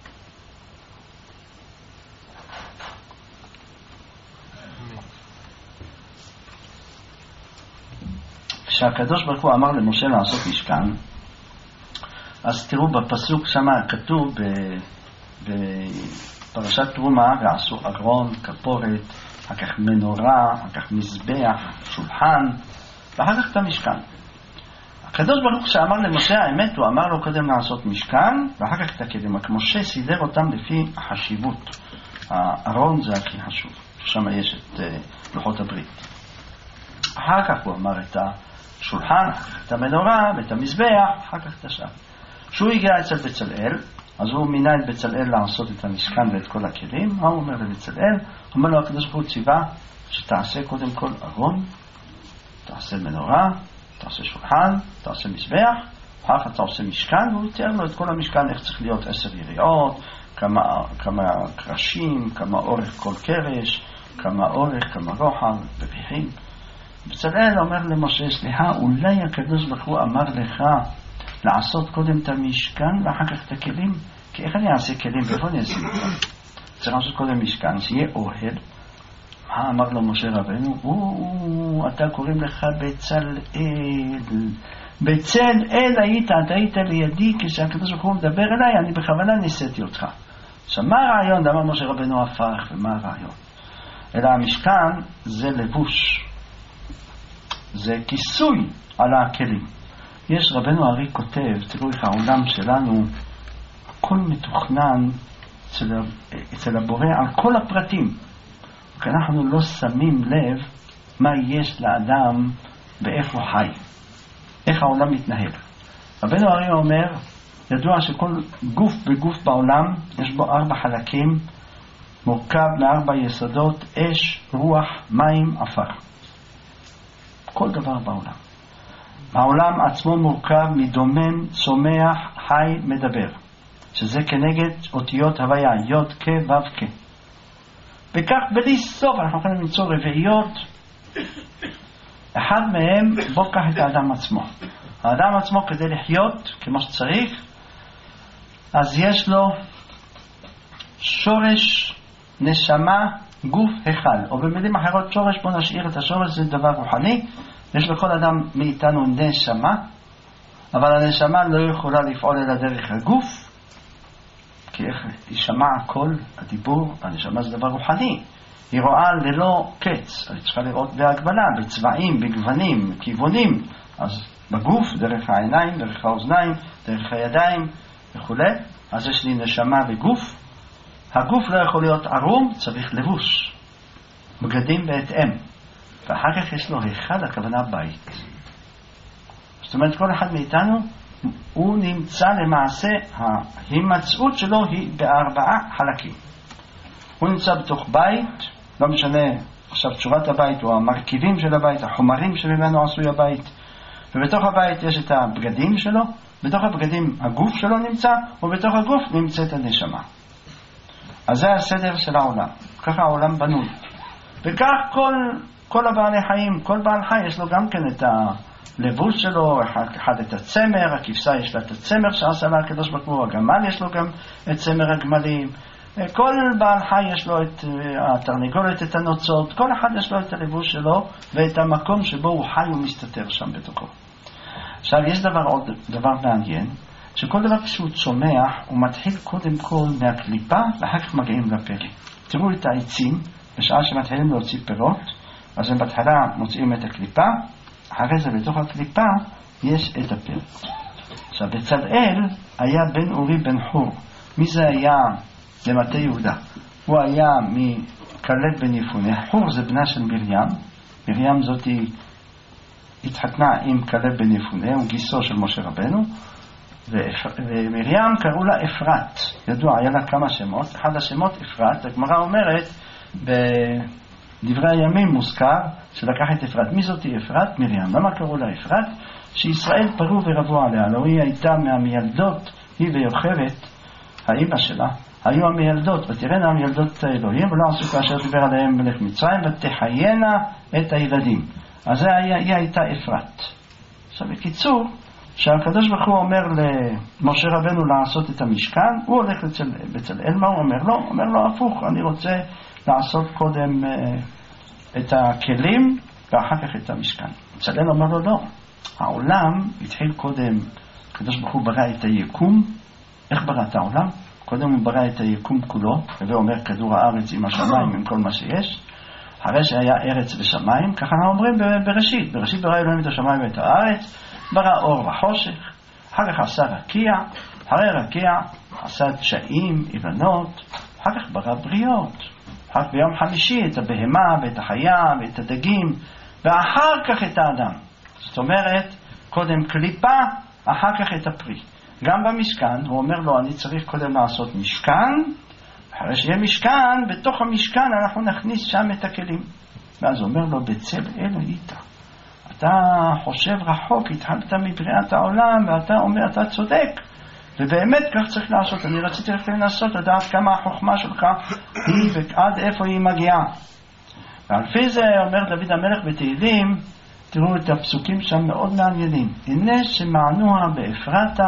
כשהקדוש ברוך הוא אמר למשה לעשות משכן, אז תראו בפסוק שם כתוב בפרשת תרומה, ועשו ארון, כפורת, אחר כך מנורה, אחר כך מזבח, שולחן, ואחר כך את המשכן. הקדוש ברוך הוא שאמר למשה האמת, הוא אמר לו קודם לעשות משכן, ואחר כך את הכלים. רק משה סידר אותם לפי החשיבות. הארון זה הכי חשוב, שם יש את לוחות הברית. אחר כך הוא אמר את השולחן, את המנורה ואת המזבח, אחר כך את השאר. כשהוא הגיע אצל בצלאל, אז הוא מינה את בצלאל לעשות את המשכן ואת כל הכלים. מה הוא אומר לבצלאל? הוא אומר לו הקדוש ברוך הוא ציווה שתעשה קודם כל ארון, תעשה מנורה, תעשה שולחן, תעשה מזבח, אחר כך אתה עושה משכן, והוא תיאר לו את כל המשכן, איך צריך להיות עשר יריעות, כמה, כמה קרשים, כמה אורך כל קרש, כמה אורך, כמה רוחב, בפיחים. בצלאל אומר למשה, סליחה, אולי הקדוש ברוך הוא אמר לך לעשות קודם את המשכן ואחר כך את הכלים? כי איך אני אעשה כלים? ואיפה אני אעשה אותם? צריך לעשות קודם משכן, שיהיה אוהל. מה אמר לו משה רבנו? או, אתה קוראים לך בצלאל. בצלאל היית, אתה היית לידי, כשהקדוש ברוך הוא מדבר אליי, אני בכוונה ניסיתי אותך. עכשיו, מה הרעיון? למה משה רבנו הפך ומה הרעיון? אלא המשכן זה לבוש. זה כיסוי על הכלים. יש רבנו ארי כותב, תראו איך העולם שלנו, הכל מתוכנן אצל, אצל הבורא על כל הפרטים. כי אנחנו לא שמים לב מה יש לאדם ואיך הוא חי, איך העולם מתנהל. רבנו אריה אומר, ידוע שכל גוף בגוף בעולם יש בו ארבע חלקים, מורכב מארבע יסודות, אש, רוח, מים, עפר. כל דבר בעולם. העולם עצמו מורכב מדומם, צומח, חי, מדבר, שזה כנגד אותיות הוויה, יוד, כ, וו, כ. וכך בלי סוף אנחנו יכולים למצוא רביעיות. אחד מהם, בוא קח את האדם עצמו. האדם עצמו כדי לחיות כמו שצריך, אז יש לו שורש, נשמה, גוף, היכל. או במילים אחרות, שורש, בוא נשאיר את השורש, זה דבר רוחני. יש לכל אדם מאיתנו נשמה, אבל הנשמה לא יכולה לפעול אלא דרך הגוף, כי איך ישמע הכל, הדיבור, הנשמה זה דבר רוחני. היא רואה ללא קץ, היא צריכה לראות בהגבלה, בצבעים, בגוונים, כיוונים. אז בגוף, דרך העיניים, דרך האוזניים, דרך הידיים וכו'. אז יש לי נשמה וגוף. הגוף לא יכול להיות ערום, צריך לבוש, בגדים בהתאם. ואחר כך יש לו היכל, הכוונה בית. זאת אומרת, כל אחד מאיתנו, הוא נמצא למעשה, ההימצאות שלו היא בארבעה חלקים. הוא נמצא בתוך בית, לא משנה עכשיו צורת הבית או המרכיבים של הבית, החומרים שממנו עשוי הבית, ובתוך הבית יש את הבגדים שלו, בתוך הבגדים הגוף שלו נמצא, ובתוך הגוף נמצאת הנשמה. אז זה הסדר של העולם, ככה העולם בנוי. וכך כל, כל הבעלי חיים, כל בעל חי יש לו גם כן את הלבוש שלו, אחד את הצמר, הכבשה יש לה את הצמר שעשה לה הקדוש ברוך הוא, הגמל יש לו גם את צמר הגמלים, כל בעל חי יש לו את התרנגולת, את הנוצות, כל אחד יש לו את הלבוש שלו ואת המקום שבו הוא חי ומסתתר שם בתוכו. עכשיו יש דבר עוד דבר מעניין, שכל דבר כשהוא צומח הוא מתחיל קודם כל מהקליפה ואחר כך מגיעים לפרי. תראו את העצים, בשעה שמתחילים להוציא פירות, אז הם בהתחלה מוצאים את הקליפה, אחרי זה בתוך הקליפה יש את הפרי. עכשיו בצלאל היה בן אורי בן חור. מי זה היה למטה יהודה? הוא היה מקלב בן יפונה. חור זה בנה של מרים. מרים זאת התחתנה עם כלב בן יפונה, הוא גיסו של משה רבנו, ומרים קראו לה אפרת. ידוע, היה לה כמה שמות. אחד השמות אפרת, הגמרא אומרת בדברי הימים מוזכר שלקח את אפרת. מי זאת אפרת? מרים. למה קראו לה אפרת? שישראל פרו ורבו עליה. לא היא הייתה מהמילדות, היא ויוכבת, האמא שלה, היו המילדות, ותראינה המילדות האלוהים, ולא עשו כאשר דיבר עליהם מלך מצרים, ותחיינה את הילדים. אז זה היה, היא הייתה אפרת. עכשיו בקיצור, שהקדוש ברוך הוא אומר למשה רבנו לעשות את המשכן, הוא הולך לצל, בצלאל, מה הוא אומר לו? הוא אומר לו הפוך, אני רוצה לעשות קודם uh, את הכלים ואחר כך את המשכן. בצלאל אומר לו לא, העולם התחיל קודם, הקדוש ברוך הוא ברא את היקום. איך ברא את העולם? קודם הוא ברא את היקום כולו, ואומר כדור הארץ עם השמיים, עם כל מה שיש. אחרי שהיה ארץ ושמיים, ככה אנחנו אומרים בראשית. בראשית ברא אלוהים את השמיים ואת הארץ, ברא אור וחושך, אחר כך עשה רקיע, אחרי רקיע עשה דשאים, אבנות, אחר כך ברא בריות. אחר כך ביום חמישי את הבהמה ואת החיה ואת הדגים, ואחר כך את האדם. זאת אומרת, קודם קליפה, אחר כך את הפרי. גם במשכן, הוא אומר לו, אני צריך קודם לעשות משכן, אחרי שיהיה משכן, בתוך המשכן אנחנו נכניס שם את הכלים. ואז הוא אומר לו, בצלאל היית. אתה חושב רחוק, התחלת מבריאת העולם, ואתה אומר, אתה צודק. ובאמת כך צריך לעשות. אני רציתי רק לנסות, לדעת כמה החוכמה שלך היא ועד איפה היא מגיעה. ועל פי זה אומר דוד המלך בתהילים, תראו את הפסוקים שם מאוד מעניינים. הנה שמענוה באפרתה,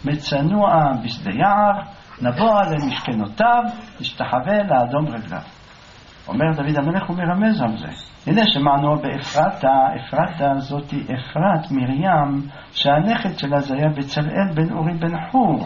מצנוע בשדה יער, נבוא למשכנותיו, נשתחווה לאדום רגליו. אומר דוד המלך, הוא מרמז על זה. הנה שמענו באפרתה, אפרתה זאת היא אפרת מרים, שהנכד שלה זה היה בצלאל בן אורי בן חור.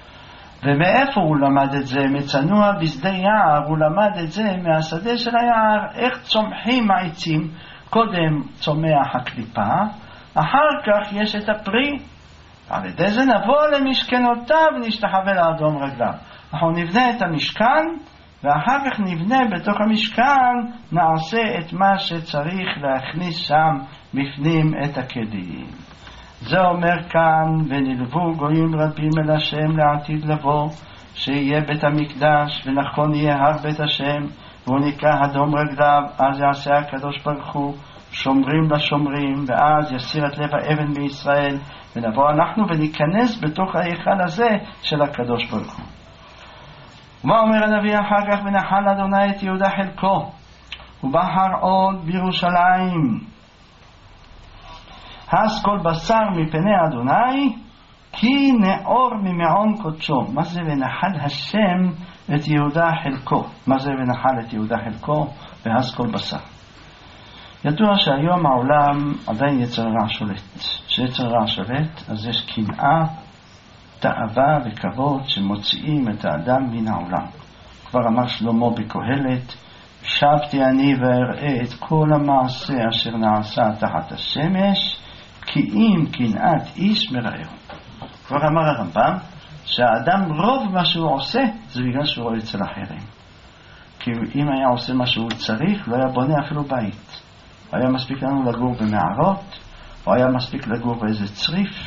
ומאיפה הוא למד את זה? מצנוע בשדה יער, הוא למד את זה מהשדה של היער, איך צומחים העצים. קודם צומח הקליפה, אחר כך יש את הפרי. על ידי זה נבוא למשכנותיו ונשתחווה לאדום רגליו. אנחנו נבנה את המשכן, ואחר כך נבנה בתוך המשכן, נעשה את מה שצריך להכניס שם בפנים את הכלים. זה אומר כאן, ונלוו גויים רבים אל השם לעתיד לבוא, שיהיה בית המקדש, ונכון יהיה הר בית השם, והוא נקרא אדום רגליו, אז יעשה הקדוש ברוך הוא שומרים לשומרים, ואז יסיר את לב האבן בישראל, ונבוא אנחנו וניכנס בתוך ההיכל הזה של הקדוש ברוך הוא. ומה אומר הנביא אחר כך? ונחל אדוני את יהודה חלקו, ובחר עוד בירושלים. אז כל בשר מפני אדוני, כי נאור ממעון קודשו. מה זה ונחל השם את יהודה חלקו? מה זה ונחל את יהודה חלקו? ואז כל בשר. ידוע שהיום העולם עדיין יצר רע שולט. כשיצר רע שולט, אז יש קנאה, תאווה וכבוד שמוציאים את האדם מן העולם. כבר אמר שלמה בקהלת, שבתי אני ואראה את כל המעשה אשר נעשה תחת השמש, כי אם קנאת איש מרעהו. כבר אמר הרמב"ם שהאדם רוב מה שהוא עושה זה בגלל שהוא רואה אצל אחרים. כי אם היה עושה מה שהוא צריך, לא היה בונה אפילו בית. היה מספיק לנו לגור במערות, או היה מספיק לגור באיזה צריף,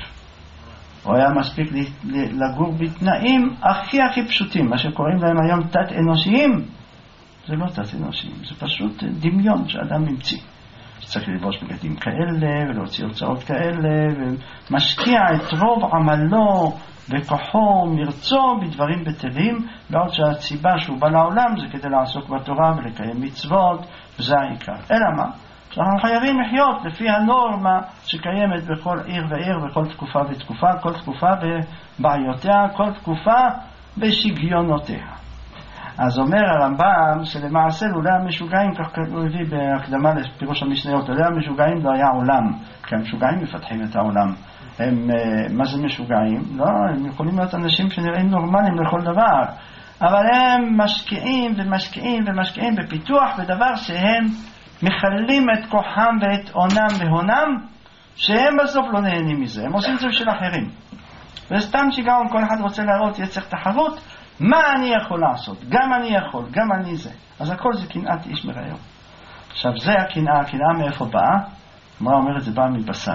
או היה מספיק לגור בתנאים הכי הכי פשוטים, מה שקוראים להם היום תת אנושיים. זה לא תת אנושיים, זה פשוט דמיון שאדם ממציא. שצריך לבוש בגדים כאלה ולהוציא הוצאות כאלה, ומשקיע את רוב עמלו וכוחו מרצו בדברים בטלים, בעוד שהסיבה שהוא בא לעולם זה כדי לעסוק בתורה ולקיים מצוות, וזה העיקר. אלא מה? אנחנו חייבים לחיות לפי הנורמה שקיימת בכל עיר ועיר, בכל תקופה ותקופה, כל תקופה בבעיותיה, כל תקופה בשגיונותיה. אז אומר הרמב"ם שלמעשה לולא המשוגעים, כך הוא הביא בהקדמה לפירוש המשניות, לולא המשוגעים לא היה עולם, כי המשוגעים מפתחים את העולם. הם, מה זה משוגעים? לא, הם יכולים להיות אנשים שנראים נורמליים לכל דבר, אבל הם משקיעים ומשקיעים ומשקיעים בפיתוח בדבר שהם מחללים את כוחם ואת עונם והונם, שהם בסוף לא נהנים מזה, הם עושים את זה בשביל אחרים. וסתם שיגעון, כל אחד רוצה להראות, יצר תחרות, מה אני יכול לעשות? גם אני יכול, גם אני זה. אז הכל זה קנאת איש מרעהו. עכשיו זה הקנאה, הקנאה מאיפה באה? מה אומרת? זה באה מבשר.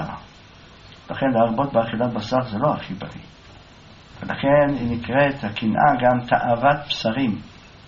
לכן להרבות באכילת בשר זה לא הכי בריא. ולכן היא נקראת הקנאה גם תאוות בשרים.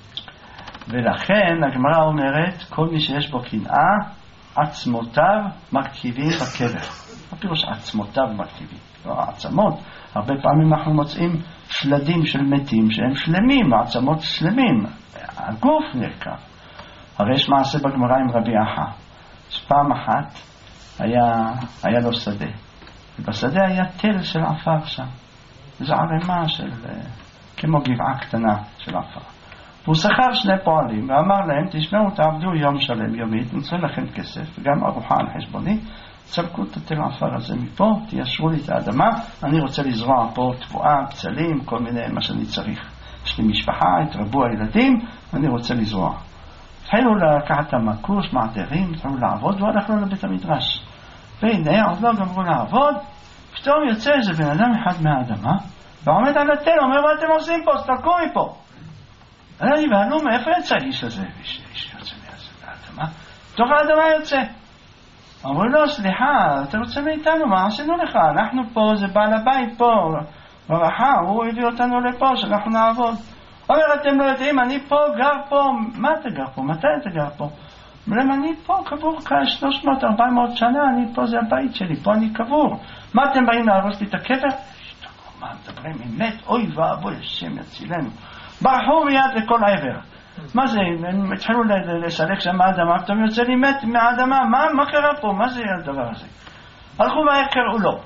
ולכן הגמרא אומרת, כל מי שיש בו קנאה, עצמותיו מרכיבים בקבר. מה פירוש עצמותיו מרכיבים? לא העצמות. הרבה פעמים אנחנו מוצאים שלדים של מתים שהם שלמים, העצמות שלמים. הגוף נרקב. הרי יש מעשה בגמרא עם רבי אחא. פעם אחת היה, היה לו שדה. ובשדה היה תל של עפר שם. זו ערימה של, כמו גבעה קטנה של עפר. והוא שכר שני פועלים ואמר להם, תשמעו, תעבדו יום שלם יומית, נצא לכם כסף וגם ארוחה על חשבוני, צלקו את התל עפר הזה מפה, תיישרו לי את האדמה, אני רוצה לזרוע פה תבואה, פצלים, כל מיני מה שאני צריך. יש לי משפחה, התרבו הילדים, אני רוצה לזרוע. התחילו לקחת את המקוש, מעדרים, התחילו לעבוד, והלכנו לבית המדרש. והנה, עוד לא גמרו לעבוד, פתאום יוצא איזה בן אדם אחד מהאדמה, ועומד על התל, אומר, מה אתם עושים פה? סתלקו מפה. אני ואנו, מאיפה יצא איש הזה? איש יוצא מהאדמה. תוך האדמה יוצא. אמרו לו, סליחה, אתה רוצה מאיתנו, מה עשינו לך? אנחנו פה, זה בעל הבית פה, ברכה, הוא הביא אותנו לפה, שאנחנו נעבוד. אומר, אתם לא יודעים, אני פה, גר פה, מה אתה גר פה? מתי אתה גר פה? אומרים, אני פה קבור כ-שלוש מאות ארבע מאות שנה, אני פה, זה הבית שלי, פה אני קבור. מה אתם באים להרוס לי את הקבר? מה מדברים, אמת, אוי ואבוי, השם יצילנו. ברחו מיד לכל העבר. מה זה? הם התחילו לסלק שם האדמה, פתאום יוצא לי מת מהאדמה, מה, מה קרה פה? מה זה הדבר הזה? הלכו מהר קראו לו.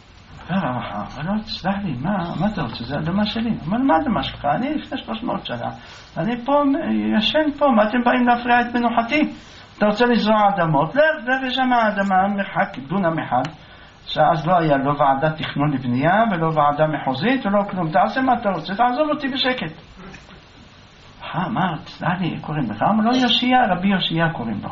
אבל לא, תסלח לי, מה, מה אתה רוצה? זה האדמה שלי. אומר, מה האדמה שלך? אני לפני שלוש מאות שנה. אני פה, ישן פה, מה אתם באים להפריע את מנוחתי? אתה רוצה לזרוע אדמות? לך, לך לשם האדמה, מרחק, דונם אחד, שאז לא היה לא ועדת תכנון לבנייה, ולא ועדה מחוזית, ולא כלום. תעשה מה אתה רוצה, תעזוב אותי בשקט. אה, מה, תסלח לי, קוראים לך? אמר לו, יושיע, רבי יושיע קוראים לו.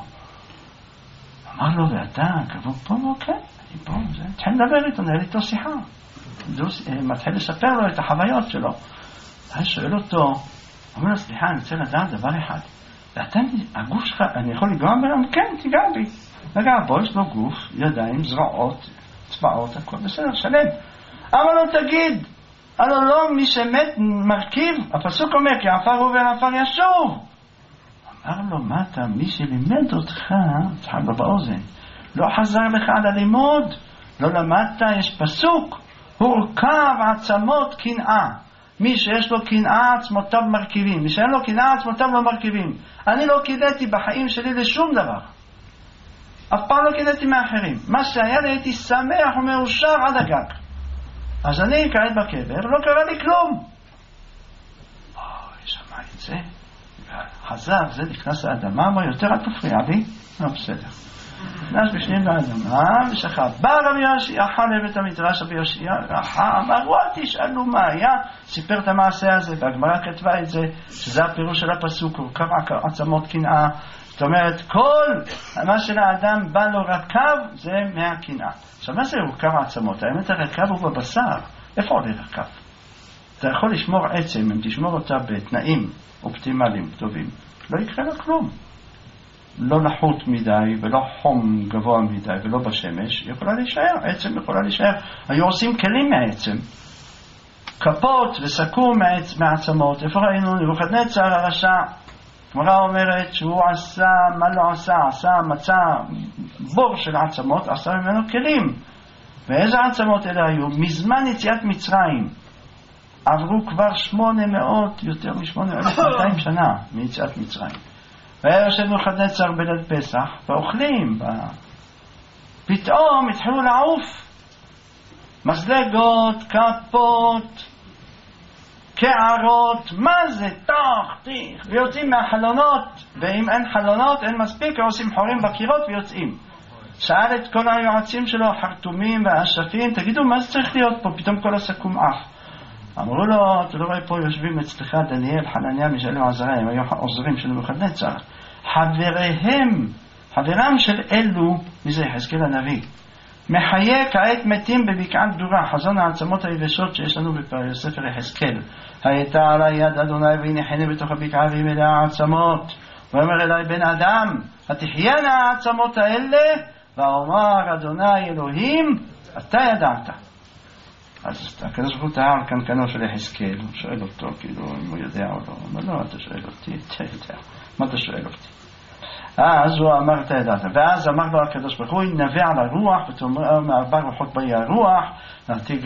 אמר לו, ואתה, קבור פה, אוקיי, אני פה, זה, תחיל לדבר איתו, נראה איתו שיחה. מתחיל לספר לו את החוויות שלו. אני שואל אותו, אומר לו, סליחה, אני רוצה לדעת דבר אחד. ואתה, הגוף שלך, אני יכול לגוע בלם? כן, תיגע בי. נגע בו, יש לו גוף, ידיים, זרועות, צבעות, הכל בסדר, שלם. אבל לא תגיד, הלא לא מי שמת מרכיב, הפסוק אומר, כי עפר הוא ועפר ישוב. אמר לו, מה אתה, מי שלימד אותך, תחל לו באוזן, לא חזר לך על הלימוד, לא למדת, יש פסוק, הורכב עצמות קנאה. מי שיש לו קנאה עצמותיו מרכיבים, מי שאין לו קנאה עצמותיו לא מרכיבים. אני לא קידתי בחיים שלי לשום דבר, אף פעם לא קידתי מאחרים. מה שהיה לי הייתי שמח ומאושר עד הגג. אז אני כעת בקבר, לא קרה לי כלום. אוי, שמע את זה, חזר, זה נכנס לאדמה, אמר יותר אל תפריע לי, לא בסדר. נכנס בשנים לאדמה ושכב. בא רבי יוסי, אחר לבית המדרש רבי יוסי, אמר, וואה, תשאלו מה היה, סיפר את המעשה הזה, והגמרא כתבה את זה, שזה הפירוש של הפסוק, הוא קרא עצמות קנאה. זאת אומרת, כל מה שלאדם בא לו רקב, זה מהקנאה. עכשיו, מה זה רקב העצמות? האמת, הרקב הוא בבשר. איפה עולה רקב? אתה יכול לשמור עצם, אם תשמור אותה בתנאים אופטימליים, טובים, לא יקרה לה כלום. לא לחות מדי, ולא חום גבוה מדי, ולא בשמש, היא יכולה להישאר, עצם יכולה להישאר. היו עושים כלים מהעצם. כפות וסכו"ם מהעצמות. איפה ראינו? נבוכדנצר הרשע. גמרא אומרת שהוא עשה, מה לא עשה? עשה, מצא בור של עצמות, עשה ממנו כלים. ואיזה עצמות אלה היו? מזמן יציאת מצרים. עברו כבר שמונה מאות, יותר משמונה אלף מאתיים שנה מיציאת מצרים. והיה יושב נבוכדנצר בליל פסח, ואוכלים. פתאום התחילו לעוף. מזלגות, כפות, קערות, מה זה? תוך, תיך, ויוצאים מהחלונות, ואם אין חלונות, אין מספיק, עושים חורים בקירות ויוצאים. שאל את כל היועצים שלו, החרטומים והאשפים, תגידו, מה זה צריך להיות פה? פתאום כל הסכו"ם עף. אמרו לו, אתה לא רואה פה יושבים אצלך דניאל, חנניה, מישאל ועזריה, הם היו העוזרים של נבוכדנצר. חבריהם, חברם של אלו, מי זה? יחזקאל הנביא. מחיה כעת מתים בבקעת דורה, חזון העצמות היבשות שיש לנו בספר יחזקאל. הייתה עלי יד אדוני והניחני בתוך הבקעה והיא מלאה העצמות. ואומר אליי בן אדם, התחיינה העצמות האלה, ואומר אדוני אלוהים, אתה ידעת. אז הקדוש ברוך הוא תיאר על קנקנו של יחזקאל, הוא שואל אותו כאילו אם הוא יודע או לא. אבל לא, אתה שואל אותי, אתה יודע. מה אתה שואל אותי? אז הוא אמר את הידעת, ואז אמר לו הקדוש ברוך הוא, נביא על הרוח, וארבע רוחות באי הרוח, נתיג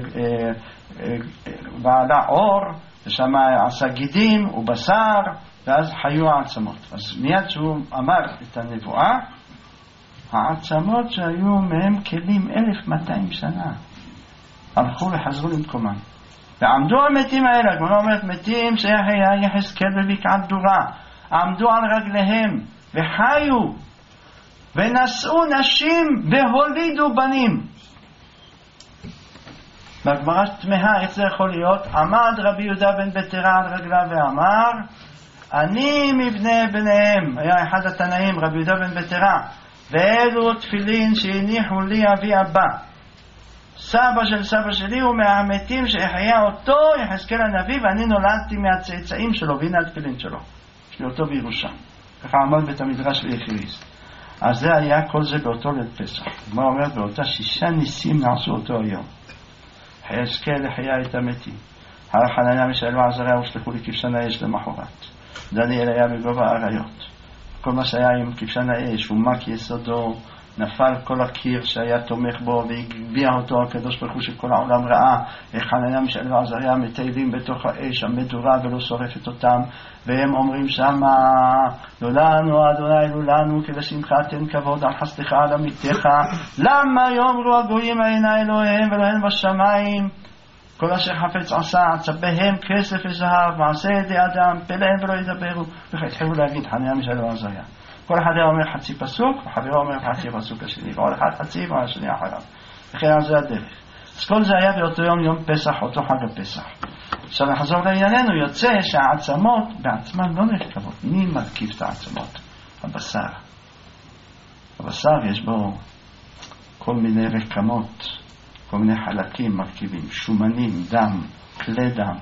בעלה אור, ושם עשה גידים ובשר, ואז חיו העצמות. אז מיד שהוא אמר את הנבואה, העצמות שהיו מהם כלים אלף מאתיים שנה, הלכו וחזרו למקומן. ועמדו המתים האלה, הגמרא אומרת, מתים שהיה יחזקאל בבקעת דורה, עמדו על רגליהם, וחיו, ונשאו נשים, והולידו בנים. בגמרא תמהה, איך זה יכול להיות? עמד רבי יהודה בן בתרא על רגליו ואמר, אני מבני בניהם. היה אחד התנאים, רבי יהודה בן בתרא, ואלו תפילין שהניחו לי אבי אבא. סבא של סבא שלי הוא מהמתים שהחיה אותו יחזקאל הנביא, ואני נולדתי מהצאצאים שלו, והנה התפילין שלו. יש לי אותו בירושה. ככה עמד בית המדרש ויחיריס. אז זה היה כל זה באותו ליל פסח. מה אומרת? באותה שישה ניסים נעשו אותו היום. יחזקאל החיה את המתים. חנניה מישאל ועזריה הושלחו לכבשן האש למחרת. דניאל היה בגובה האריות. כל מה שהיה עם כבשן האש, הוא מק יסודו, נפל כל הקיר שהיה תומך בו והגביע אותו הקדוש ברוך הוא שכל העולם ראה איך חנניה מישאל ועזריה מטיילים בתוך האש המדורה ולא שורפת אותם, והם אומרים שמה לא לנו אדוני לא לנו כדי שמחה תן כבוד על חסדך על עמיתך, למה יאמרו הגויים עיני אלוהיהם ואלוהיהם בשמיים, כל אשר חפץ עשה עצביהם כסף וזהב מעשה ידי אדם פלאם ולא ידברו. והתחילו להגיד חנניה מישאל ועזריה, כל אחד היה אומר חצי פסוק, וחברו אומר חצי פסוק השני, ועוד אחד חצי והשני אחריו. וכן על זה הדרך. אז כל זה היה באותו יום, יום פסח, אותו חג הפסח. עכשיו נחזור לענייננו, יוצא שהעצמות בעצמן לא נרכבות. מי מרכיב את העצמות? הבשר. הבשר יש בו כל מיני רקמות, כל מיני חלקים מרכיבים, שומנים, דם, כלי דם,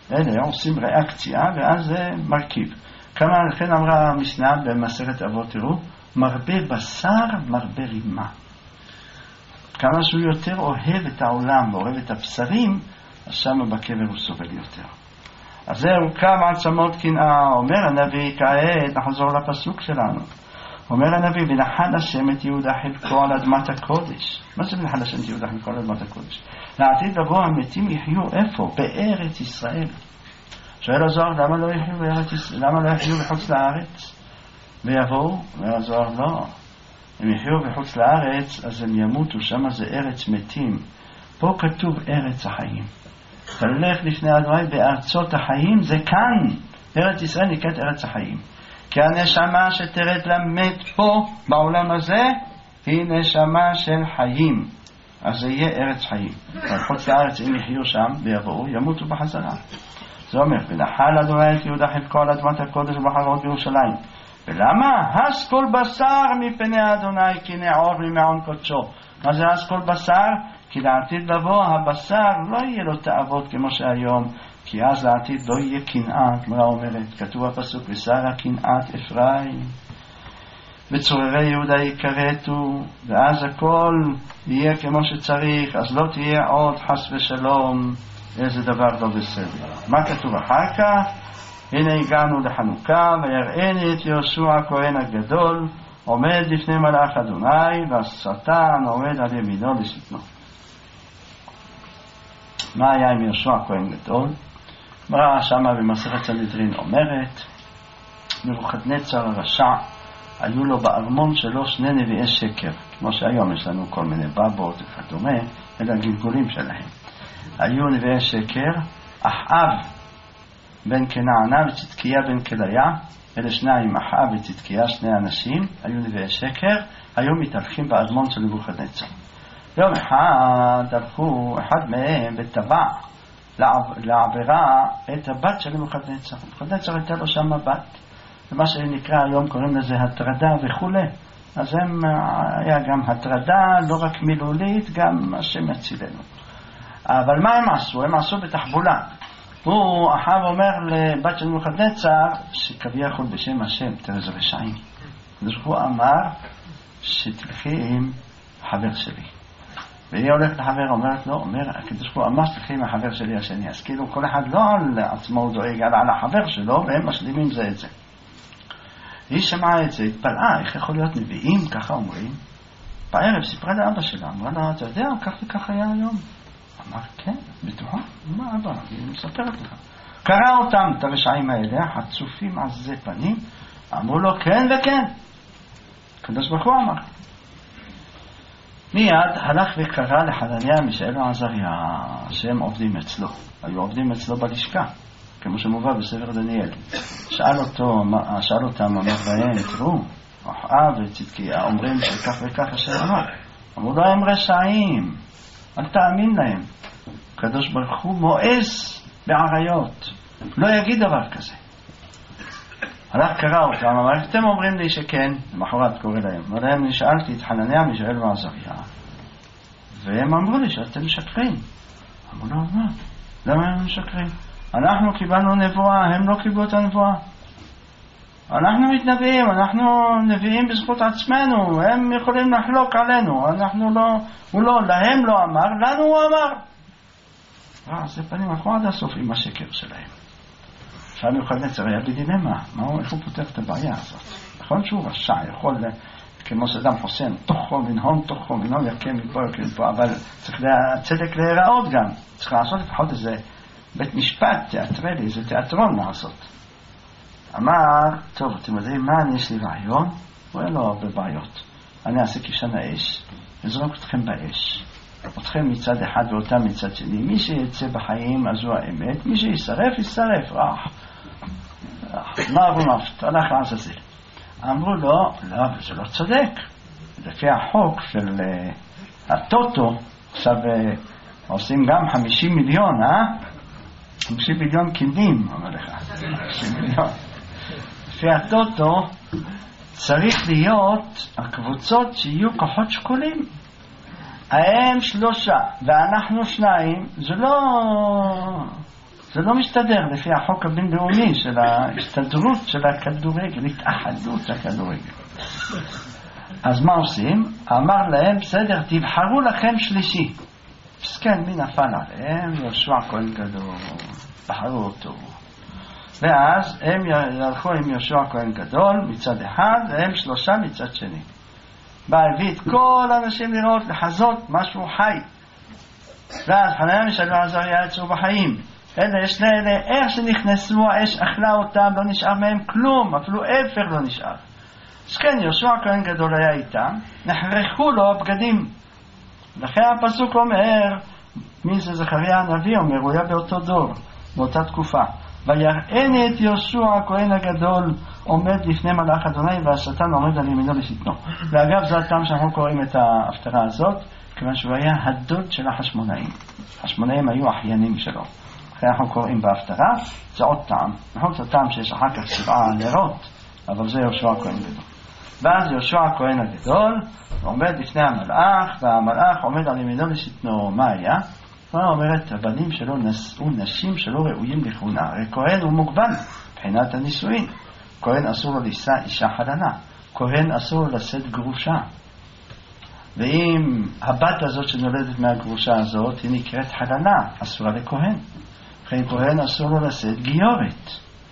אלה עושים ריאקציה, ואז זה מרכיב. כמה לכן אמרה המשנה במסכת אבות, תראו, מרבה בשר, מרבה רימה. כמה שהוא יותר אוהב את העולם ואוהב את הבשרים, אז שם בקבר הוא סובל יותר. אז זהו, כמה עצמות קנאה, אומר הנביא, כעת נחזור לפסוק שלנו. אומר הנביא, ונחל השם את יהודה חלקו על אדמת הקודש. מה זה ונחל השם את יהודה חלקו על אדמת הקודש? לעתיד לבוא המתים יחיו איפה? בארץ ישראל. שואל הזוהר, למה לא יחיו בארץ ישראל? למה לא יחיו בחוץ לארץ? ויבואו? אומר הזוהר, לא. אם יחיו בחוץ לארץ, אז הם ימותו, שם זה ארץ מתים. פה כתוב ארץ החיים. תלך לפני אדוני בארצות החיים, זה כאן. ארץ ישראל נקראת ארץ החיים. כי הנשמה שתרד למת פה, בעולם הזה, היא נשמה של חיים. אז זה יהיה ארץ חיים. בחוץ לארץ, אם יחיו שם ויבואו, ימותו בחזרה. זה אומר, ונחל אדוני את יהודה חלקו על אדמת הקודש ובחרות בירושלים. ולמה? הס כל בשר מפני אדוני כי נעור ממעון קודשו. מה זה הס כל בשר? כי לעתיד לבוא הבשר לא יהיה לו תאוות כמו שהיום, כי אז לעתיד לא יהיה קנאה, כמו אומרת, כתוב הפסוק, ושרה קנאת אפרים וצוררי יהודה יכרתו, ואז הכל יהיה כמו שצריך, אז לא תהיה עוד חס ושלום איזה דבר לא בסדר. מה כתוב אחר כך? הנה הגענו לחנוכה, ויראני את יהושע הכהן הגדול עומד לפני מלאך אדוני, והשטן עומד על ימינו לשטנו. מה היה עם יהושע הכהן גדול? אמרה שמה במסכת סנהדרין אומרת, נבוכדנצר הרשע, היו לו בארמון שלו שני נביאי שקר, כמו שהיום יש לנו כל מיני בבות וכדומה, אלה הגלגולים שלהם. היו נביאי שקר, אחאב בן כנענה וצדקיה בן כליה, אלה שניים, אחאב וצדקיה, שני אנשים, היו נביאי שקר, היו מתהלכים בארמון של נבוכדנצר. יום אחד הלכו, אחד מהם וטבע לעבירה את הבת של נבוכדנצר. נבוכדנצר הייתה לו שם בת, ומה שנקרא היום קוראים לזה הטרדה וכו'. אז הם, היה גם הטרדה, לא רק מילולית, גם השם יצילנו. אבל מה הם עשו? הם עשו בתחבולה. הוא, אחאב אומר לבת של נבוכדנצר, שכביכול בשם השם, תראה זה רשעים. הוא אמר שתלכי עם חבר שלי. והיא הולכת לחבר, אומרת לו, אומר, הקדוש ברוך הוא אמר שתלכי עם החבר שלי השני. אז כאילו כל אחד לא על עצמו הוא דואג, אלא על החבר שלו, והם משלימים זה את זה. היא שמעה את זה, התפלאה, איך יכול להיות נביאים, ככה אומרים. בערב סיפרה לאבא שלה, אמרה לה, אתה יודע, כך וכך היה היום. אמר, כן, בטוחה, מה אבא, היא מספרת לך. קרא אותם, את הרשעים האלה, חצופים עזי פנים, אמרו לו, כן וכן. הקדוש ברוך הוא אמר. מיד הלך וקרא לחנניה, מישאל ועזריה, שהם עובדים אצלו. היו עובדים אצלו בלשכה, כמו שמובא בספר דניאל. שאל אותו, שאל אותם, אמר בהם, תראו, אחאב וצדקיה אומרים שכך וכך אשר אמר. אמרו לו, הם רשעים, אל תאמין להם. הקדוש ברוך הוא מואס בעריות, לא יגיד דבר כזה. הלך קרא אותם, אמר, אתם אומרים לי שכן, למחרת קורא להם. אמר להם, נשאלתי את חנניה, מישאל ועזריה, והם אמרו לי שאתם משקרים. אמרו לו, מה? למה הם משקרים? אנחנו קיבלנו נבואה, הם לא קיבלו את הנבואה. אנחנו מתנביאים, אנחנו נביאים בזכות עצמנו, הם יכולים לחלוק עלינו, אנחנו לא, הוא לא, להם לא אמר, לנו הוא אמר. אה, זה פנים אנחנו עד הסוף עם השקר שלהם. עכשיו נבוכדנצר היה בדילמה, איך הוא פותח את הבעיה הזאת? נכון שהוא רשע, יכול, כמו סדאם חוסיין, תוכו מנהון, תוכו מנהון, יקם מפה, יקם מפה, אבל צריך צדק להיראות גם, צריך לעשות לפחות איזה בית משפט, תיאטרלי, איזה תיאטרון לעשות. אמר, טוב, אתם יודעים מה, אני יש לי רעיון, הוא אין לו הרבה בעיות. אני אעשה כבשן האש, וזרוק אתכם באש. אתכם מצד אחד ואותם מצד שני. מי שיצא בחיים, אז הוא האמת. מי שישרף, ישרף. רח. נער ונפט, הלך לעזאזל. אמרו לו, לא, אבל זה לא צודק. לפי החוק של uh, הטוטו, עכשיו uh, עושים גם חמישים מיליון, אה? חמישים מיליון קינים, אומר לך. חמישים מיליון. לפי הטוטו, צריך להיות הקבוצות שיהיו כוחות שקולים. הם שלושה ואנחנו שניים, זה לא זה לא מסתדר לפי החוק הבינלאומי של ההסתדרות של הכדורגל, התאחדות הכדורגל. אז מה עושים? אמר להם, בסדר, תבחרו לכם שלישי. כן, מי נפל עליהם? יהושע כהן גדול, בחרו אותו. ואז הם ילכו עם יהושע כהן גדול מצד אחד, והם שלושה מצד שני. בא הביא את כל האנשים לראות, לחזות משהו חי. ואז חנניה מישאל ועזריה יצאו בחיים. אלה, יש לאלה, איך שנכנסו, האש אכלה אותם, לא נשאר מהם כלום, אפילו אפר לא נשאר. אז כן, יהושע כהן גדול היה איתם, נחרחו לו הבגדים. לכן הפסוק אומר, מי זה זכריה הנביא אומר, הוא היה באותו דור, באותה תקופה. ויראני את יהושע הכהן הגדול עומד לפני מלאך אדוני, והשטן עומד על ימינו לשטנו. ואגב, זה הטעם שאנחנו קוראים את ההפטרה הזאת, כיוון שהוא היה הדוד של החשמונאים. החשמונאים היו אחיינים שלו. אחרי אנחנו קוראים בהפטרה, זה עוד טעם. נכון, זה טעם שיש אחר כך שבעה נרות, אבל זה יהושע הכהן גדול. ואז יהושע הכהן הגדול עומד לפני המלאך, והמלאך עומד על ימינו לשטנו. מה היה? הוא אומרת, הבנים שלו נשאו נשים שלא ראויים לכהונה. הרי כהן הוא מוגבל מבחינת הנישואין. כהן אסור לו לשא אישה חלנה. כהן אסור לו לשאת גרושה. ואם הבת הזאת שנולדת מהגרושה הזאת היא נקראת חלנה, אסורה לכהן. לכן כהן אסור לו לשאת גיורת.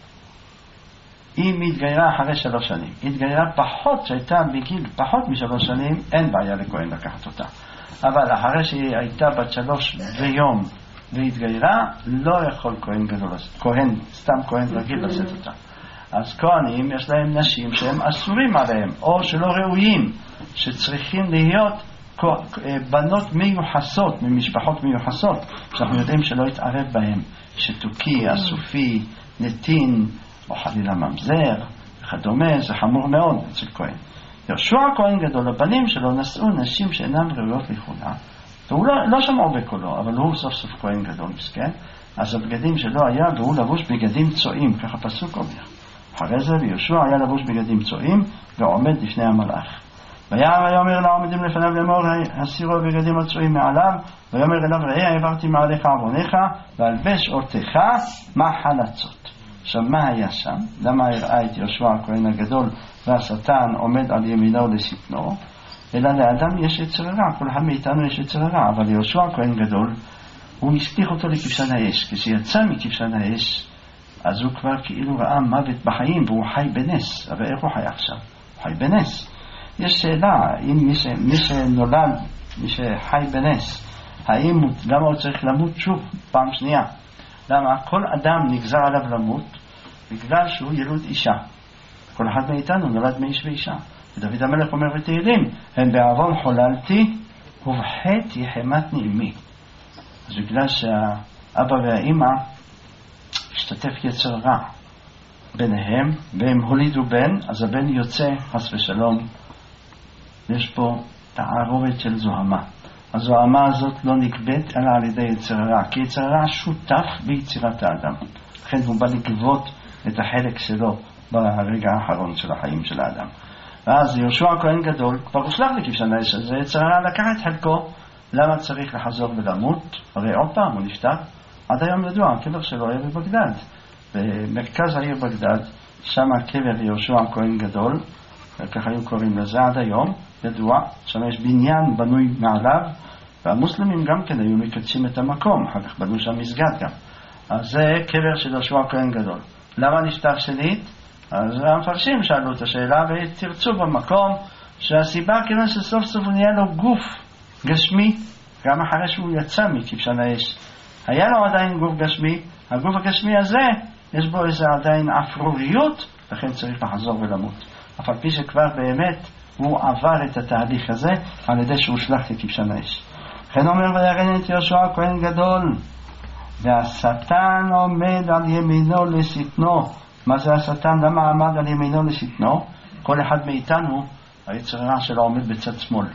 אם היא התגיירה אחרי שלוש שנים, היא התגיירה פחות, שהייתה בגיל פחות משלוש שנים, אין בעיה לכהן לקחת אותה. אבל אחרי שהיא הייתה בת שלוש ויום והתגיירה, לא יכול כהן גדול, כהן, סתם כהן רגיל לשאת אותה. אז כהנים יש להם נשים שהם אסורים עליהם, או שלא ראויים, שצריכים להיות בנות מיוחסות, ממשפחות מיוחסות, שאנחנו יודעים שלא יתערב בהם, שתוקי, אסופי, נתין, או חלילה ממזר, וכדומה, זה חמור מאוד אצל כהן. יהושע הכהן גדול, הבנים שלו נשאו נשים שאינם ראויות לכהונה, והוא לא, לא שמעו בקולו, אבל הוא סוף סוף כהן גדול, מסכן. אז הבגדים שלו היה, והוא לבוש בגדים צועים, ככה פסוק אומר. אחרי זה, ויהושע היה לבוש בגדים צועים, ועומד לפני המלאך. ויאמר לעומדים לפניו לאמור, הסירו בגדים הצועים מעליו, ויאמר אליו, ראה, העברתי מעליך עווניך, והלבש אותך מחלצות. עכשיו, מה היה שם? למה הראה את יהושע הכהן הגדול והשטן עומד על ימינו לשטנו? אלא לאדם יש יצר הרע, כל אחד מאיתנו יש יצר הרע, אבל יהושע הכהן גדול, הוא משליך אותו לכבשן האש. כשיצא מכבשן האש, אז הוא כבר כאילו ראה מוות בחיים, והוא חי בנס. אבל איך הוא חי עכשיו? הוא חי בנס. יש שאלה, אם מי, ש... מי שנולד, מי שחי בנס, האם, למה הוא צריך למות שוב, פעם שנייה? למה? כל אדם נגזר עליו למות, בגלל שהוא ילוד אישה. כל אחד מאיתנו נולד מאיש ואישה. ודוד המלך אומר בתהילים, הם בעוון חוללתי, ובחטא יחמת נעמי. אז בגלל שהאבא והאמא השתתף יצר רע ביניהם, והם הולידו בן, אז הבן יוצא, חס ושלום, יש פה תערובת של זוהמה. הזוהמה הזאת לא נקבט אלא על ידי יצר רע, כי יצר רע שותף ביצירת האדם. לכן הוא בא לגבות את החלק שלו ברגע האחרון של החיים של האדם. ואז יהושע הכהן גדול כבר הושלך לכבשן האש, אז יצר רע לקח את חלקו. למה צריך לחזור ולמות? הרי עוד פעם הוא נפטר. עד היום ידוע, הקבר שלו היה בבגדד. במרכז העיר בגדד, שם הקבר יהושע הכהן גדול, וכך היו קוראים לזה עד היום, ידוע, שם יש בניין בנוי מעליו, והמוסלמים גם כן היו מקדשים את המקום, אחר כך בנו שם מסגד גם. אז זה קבר של יהושע הכהן גדול. למה נפטר שנית? אז המפרשים שאלו את השאלה ותרצו במקום שהסיבה כיוון שסוף סוף הוא נהיה לו גוף גשמי, גם אחרי שהוא יצא מכבשן האש. היה לו עדיין גוף גשמי, הגוף הגשמי הזה יש בו איזה עדיין אפרוריות, לכן צריך לחזור ולמות. אף על פי שכבר באמת הוא עבר את התהליך הזה על ידי שהוא שלח לכבשן האש. לכן אומר ויראני את יהושע הכהן גדול, והשטן עומד על ימינו לשטנו. מה זה השטן? למה עמד על ימינו לשטנו? כל אחד מאיתנו היצר הרע שלו עומד בצד שמאל.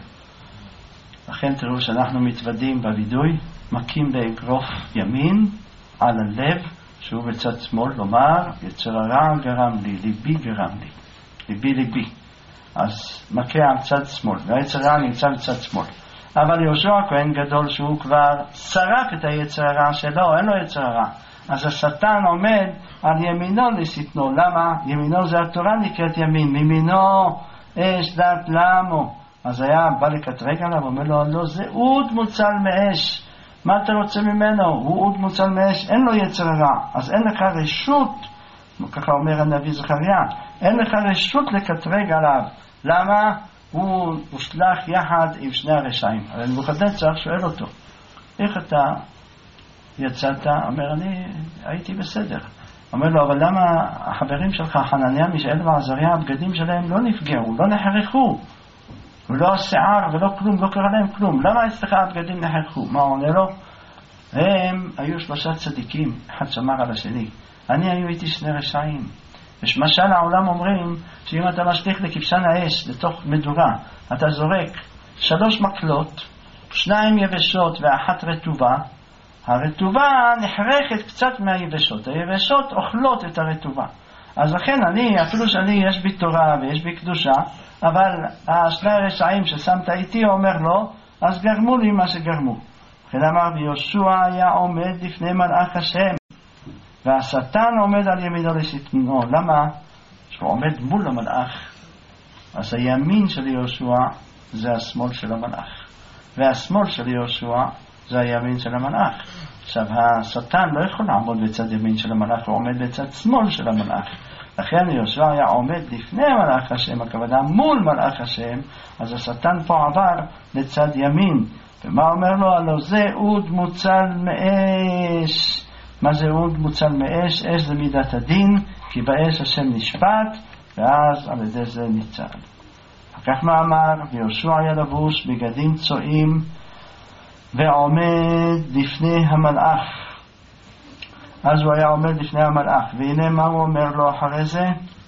לכן תראו שאנחנו מתוודים בווידוי, מכים באגרוף ימין על הלב שהוא בצד שמאל, לומר יצר הרע גרם לי, ליבי גרם לי, ליבי ליבי. אז מכה על צד שמאל, והיצר הרע נמצא בצד שמאל. אבל יהושע הכהן גדול שהוא כבר שרף את היצר הרע שלו, אין לו יצר הרע, אז השטן עומד על ימינו לשטנו. למה? ימינו זה התורה נקראת ימין, מימינו אש דת למו. אז היה בא לקטרג עליו, אומר לו, לא, זה אוד מוצל מאש. מה אתה רוצה ממנו? הוא אוד מוצל מאש, אין לו יצר רע. אז אין לך רשות, ככה אומר הנביא זכריה, אין לך רשות לקטרג עליו. למה? הוא הושלח יחד עם שני הרשעים. אבל נבוכדנצר שואל אותו, איך אתה יצאת? אומר, אני הייתי בסדר. אומר לו, אבל למה החברים שלך, חנניה, מישאל ועזריה, הבגדים שלהם לא נפגעו, לא נחרחו, ולא השיער ולא כלום, לא קרה להם כלום. למה אצלך הבגדים נחרחו? מה הוא עונה לו? הם היו שלושה צדיקים, אחד שמר על השני. אני היו איתי שני רשעים. בשמשל העולם אומרים שאם אתה משליך לכבשן האש, לתוך מדורה, אתה זורק שלוש מקלות, שניים יבשות ואחת רטובה, הרטובה נחרכת קצת מהיבשות, היבשות אוכלות את הרטובה. אז לכן אני, אפילו שאני, יש בי תורה ויש בי קדושה, אבל השני הרשעים ששמת איתי אומר לו, אז גרמו לי מה שגרמו. לכן אמר, ויהושע היה עומד לפני מלאך השם, והשטן עומד על ימינו לשטנו. למה? שהוא עומד מול המלאך. אז הימין של יהושע זה השמאל של המלאך, והשמאל של יהושע זה הימין של המלאך. עכשיו, השטן לא יכול לעמוד בצד ימין של המלאך, הוא עומד בצד שמאל של המלאך. לכן יהושע היה עומד לפני מלאך השם, הכוונה מול מלאך השם, אז השטן פה עבר לצד ימין. ומה אומר לו? הלא זה אוד מוצל מאש. מה זה אוד מוצל מאש? אש זה מידת הדין, כי באש השם נשפט, ואז על ידי זה ניצל. אחר כך מה אמר? ויהושע היה לבוש בגדים צועים, ועומד לפני המלאך. אז הוא היה עומד לפני המלאך, והנה מה הוא אומר לו אחרי זה?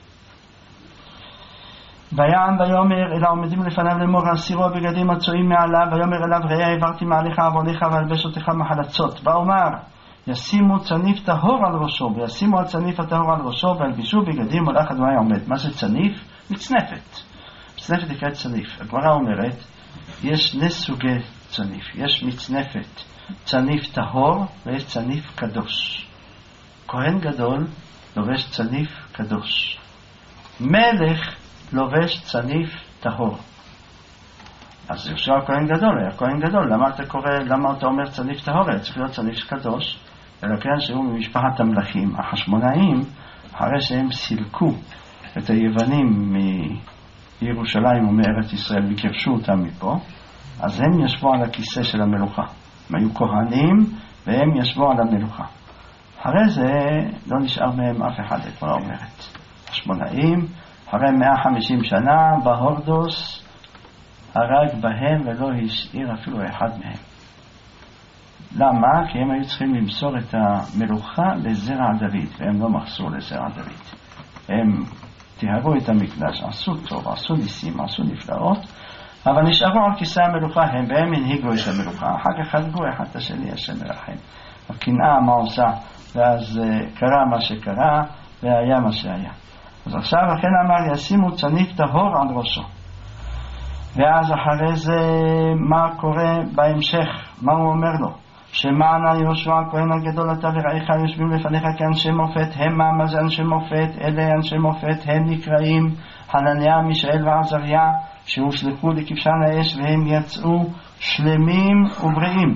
ויען ויאמר אל העומדים לפניו לאמור, הסירו בגדים הצועים מעליו, ויאמר אליו, ראה העברתי מעליך עווניך ואלבש אותך מחלצות. ואומר, ישימו צניף טהור על ראשו, וישימו הצניף הטהור על ראשו, וילבשו בגדים מלאך אדוני עומד. מה זה צניף? מצנפת. מצנפת נקראת צניף. הגמרא אומרת, יש שני סוגי צניף. יש מצנפת צניף טהור ויש צניף קדוש. כהן גדול לובש צניף קדוש, מלך לובש צניף טהור. אז יהושע כהן גדול, היה כהן גדול. למה אתה קורא, למה אתה אומר צניף טהור? היה צריך להיות צניף קדוש. אלא כן שהוא ממשפחת המלכים החשמונאים, אחרי שהם סילקו את היוונים מירושלים ומארץ ישראל וכבשו אותם מפה, אז הם ישבו על הכיסא של המלוכה. הם היו כהנים והם ישבו על המלוכה. אחרי זה לא נשאר מהם אף אחד, את מה אומרת. השמונאים, אחרי מאה וחמישים שנה, בהורדוס הרג בהם ולא השאיר אפילו אחד מהם. למה? כי הם היו צריכים למסור את המלוכה לזרע דוד, והם לא מחסו לזרע דוד. הם תיארו את המקדש, עשו טוב, עשו ניסים, עשו נפלאות, אבל נשארו על כיסא המלוכה הם, והם הנהיגו את המלוכה. אחר כך חגגו אחד את השני, השם מרחם. הקנאה מה עושה, ואז קרה מה שקרה, והיה מה שהיה. אז עכשיו לכן אמר, ישימו צניף טהור על ראשו. ואז אחרי זה מה קורה בהמשך? מה הוא אומר לו? שמענה יהושע הכהן הגדול אתה ורעיך יושבים לפניך כאנשי מופת. הם מה זה אנשי מופת? אלה אנשי מופת, הם נקראים חנניה, מישאל ועזריה, שהושלחו לכבשן האש והם יצאו שלמים ובריאים.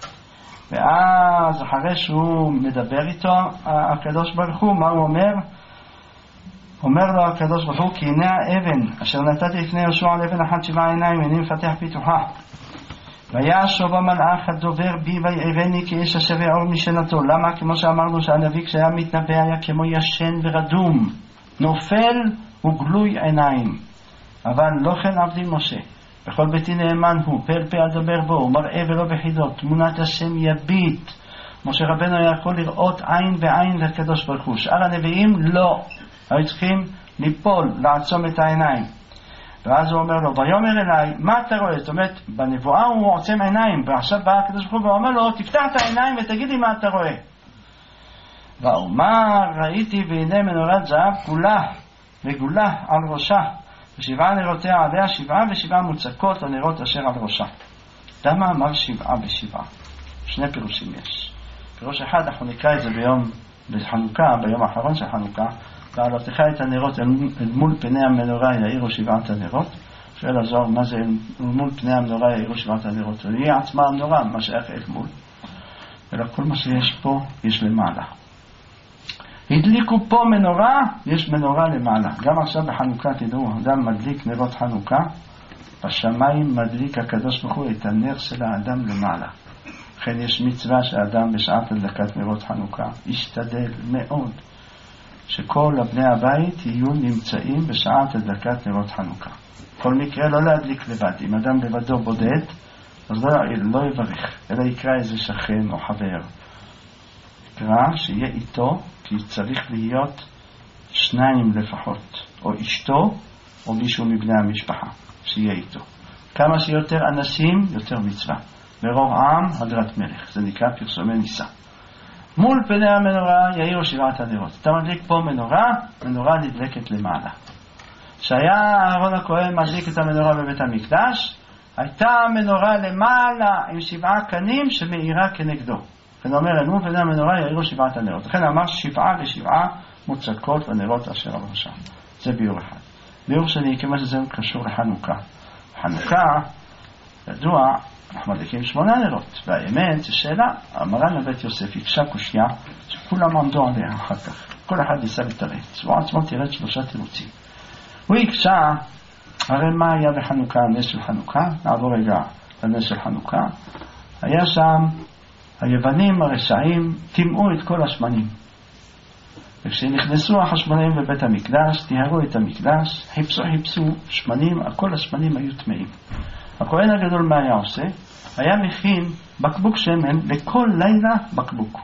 ואז אחרי שהוא מדבר איתו הקדוש ברוך הוא, מה הוא אומר? אומר לו הקדוש ברוך הוא, כי הנה האבן אשר נתתי לפני יהושע על אבן אחת שבעה עיניים, אני מפתח פיתוחה. וישוב המלאך הדובר בי ויראני כאיש אשר יעור משנתו. למה? כמו שאמרנו שהנביא כשהיה מתנבא היה כמו ישן ורדום, נופל וגלוי עיניים. אבל לא כן עבדי משה, בכל ביתי נאמן הוא, פה אל פה אדבר בו, ומראה ולא בחידות, תמונת השם יביט. משה רבנו היה יכול לראות עין בעין לקדוש ברוך הוא. שאר הנביאים לא, היו צריכים ליפול, לעצום את העיניים. ואז הוא אומר לו, ויאמר אליי, מה אתה רואה? זאת אומרת, בנבואה הוא עוצם עיניים, ועכשיו בא הקדוש ברוך הוא ואומר לו, תפתח את העיניים ותגיד לי מה אתה רואה. ואומר, ראיתי והנה מנורת זהב כולה וגולה על ראשה, ושבעה נרותיה עליה, שבעה ושבעה מוצקות הנרות אשר על ראשה. למה אמר שבעה ושבעה? שני פירושים יש. בראש אחד אנחנו נקרא את זה ביום בחנוכה, ביום האחרון של חנוכה, ועלותך את הנרות אל מול פני המנורה יאירו שבעת הנרות. שואל הזוהר מה זה אל מול פני המנורה יאירו שבעת הנרות, היא עצמה המנורה, מה שייך אל מול, אלא כל מה שיש פה יש למעלה. הדליקו פה מנורה, יש מנורה למעלה. גם עכשיו בחנוכה תדעו, אדם מדליק נרות חנוכה, בשמיים מדליק הקדוש ברוך הוא את הנר של האדם למעלה. לכן יש מצווה שהאדם בשעת הדלקת נרות חנוכה ישתדל מאוד שכל בני הבית יהיו נמצאים בשעת הדלקת נרות חנוכה. כל מקרה לא להדליק לבד. אם אדם לבדו בודד, אז לא, לא יברך, אלא יקרא איזה שכן או חבר. יקרא שיהיה איתו, כי צריך להיות שניים לפחות, או אשתו או מישהו מבני המשפחה שיהיה איתו. כמה שיותר אנשים יותר מצווה. ברוב עם הדרת מלך, זה נקרא פרסומי ניסה. מול פני המנורה יאירו שבעת הנרות. אתה מדליק פה מנורה, מנורה נדלקת למעלה. שהיה אהרון הכהן מדליק את המנורה בבית המקדש, הייתה המנורה למעלה עם שבעה קנים שמאירה כנגדו. לכן אומר, מול פני המנורה יאירו שבעת הנרות. לכן אמר שבעה ושבעה מוצקות לנרות אשר על ראשם. זה ביור אחד. ביור שני, כמו שזה קשור לחנוכה. חנוכה, ידוע, אנחנו מדליקים שמונה נרות, והאמת זה שאלה, המרן לבית יוסף יקשה קושיה שכולם עמדו עליה אחר כך, כל אחד ניסה לתרץ, הוא עצמו תירץ שלושה תירוצים. הוא יקשה, הרי מה היה בחנוכה, הנס של חנוכה? נעבור רגע לנס של חנוכה. היה שם, היוונים הרשעים טימאו את כל השמנים, וכשנכנסו החשמונאים בבית המקדש, טיהרו את המקדש, חיפשו, חיפשו שמנים, כל השמנים היו טמאים. הכהן הגדול מה היה עושה? היה מכין בקבוק שמן לכל לילה בקבוק.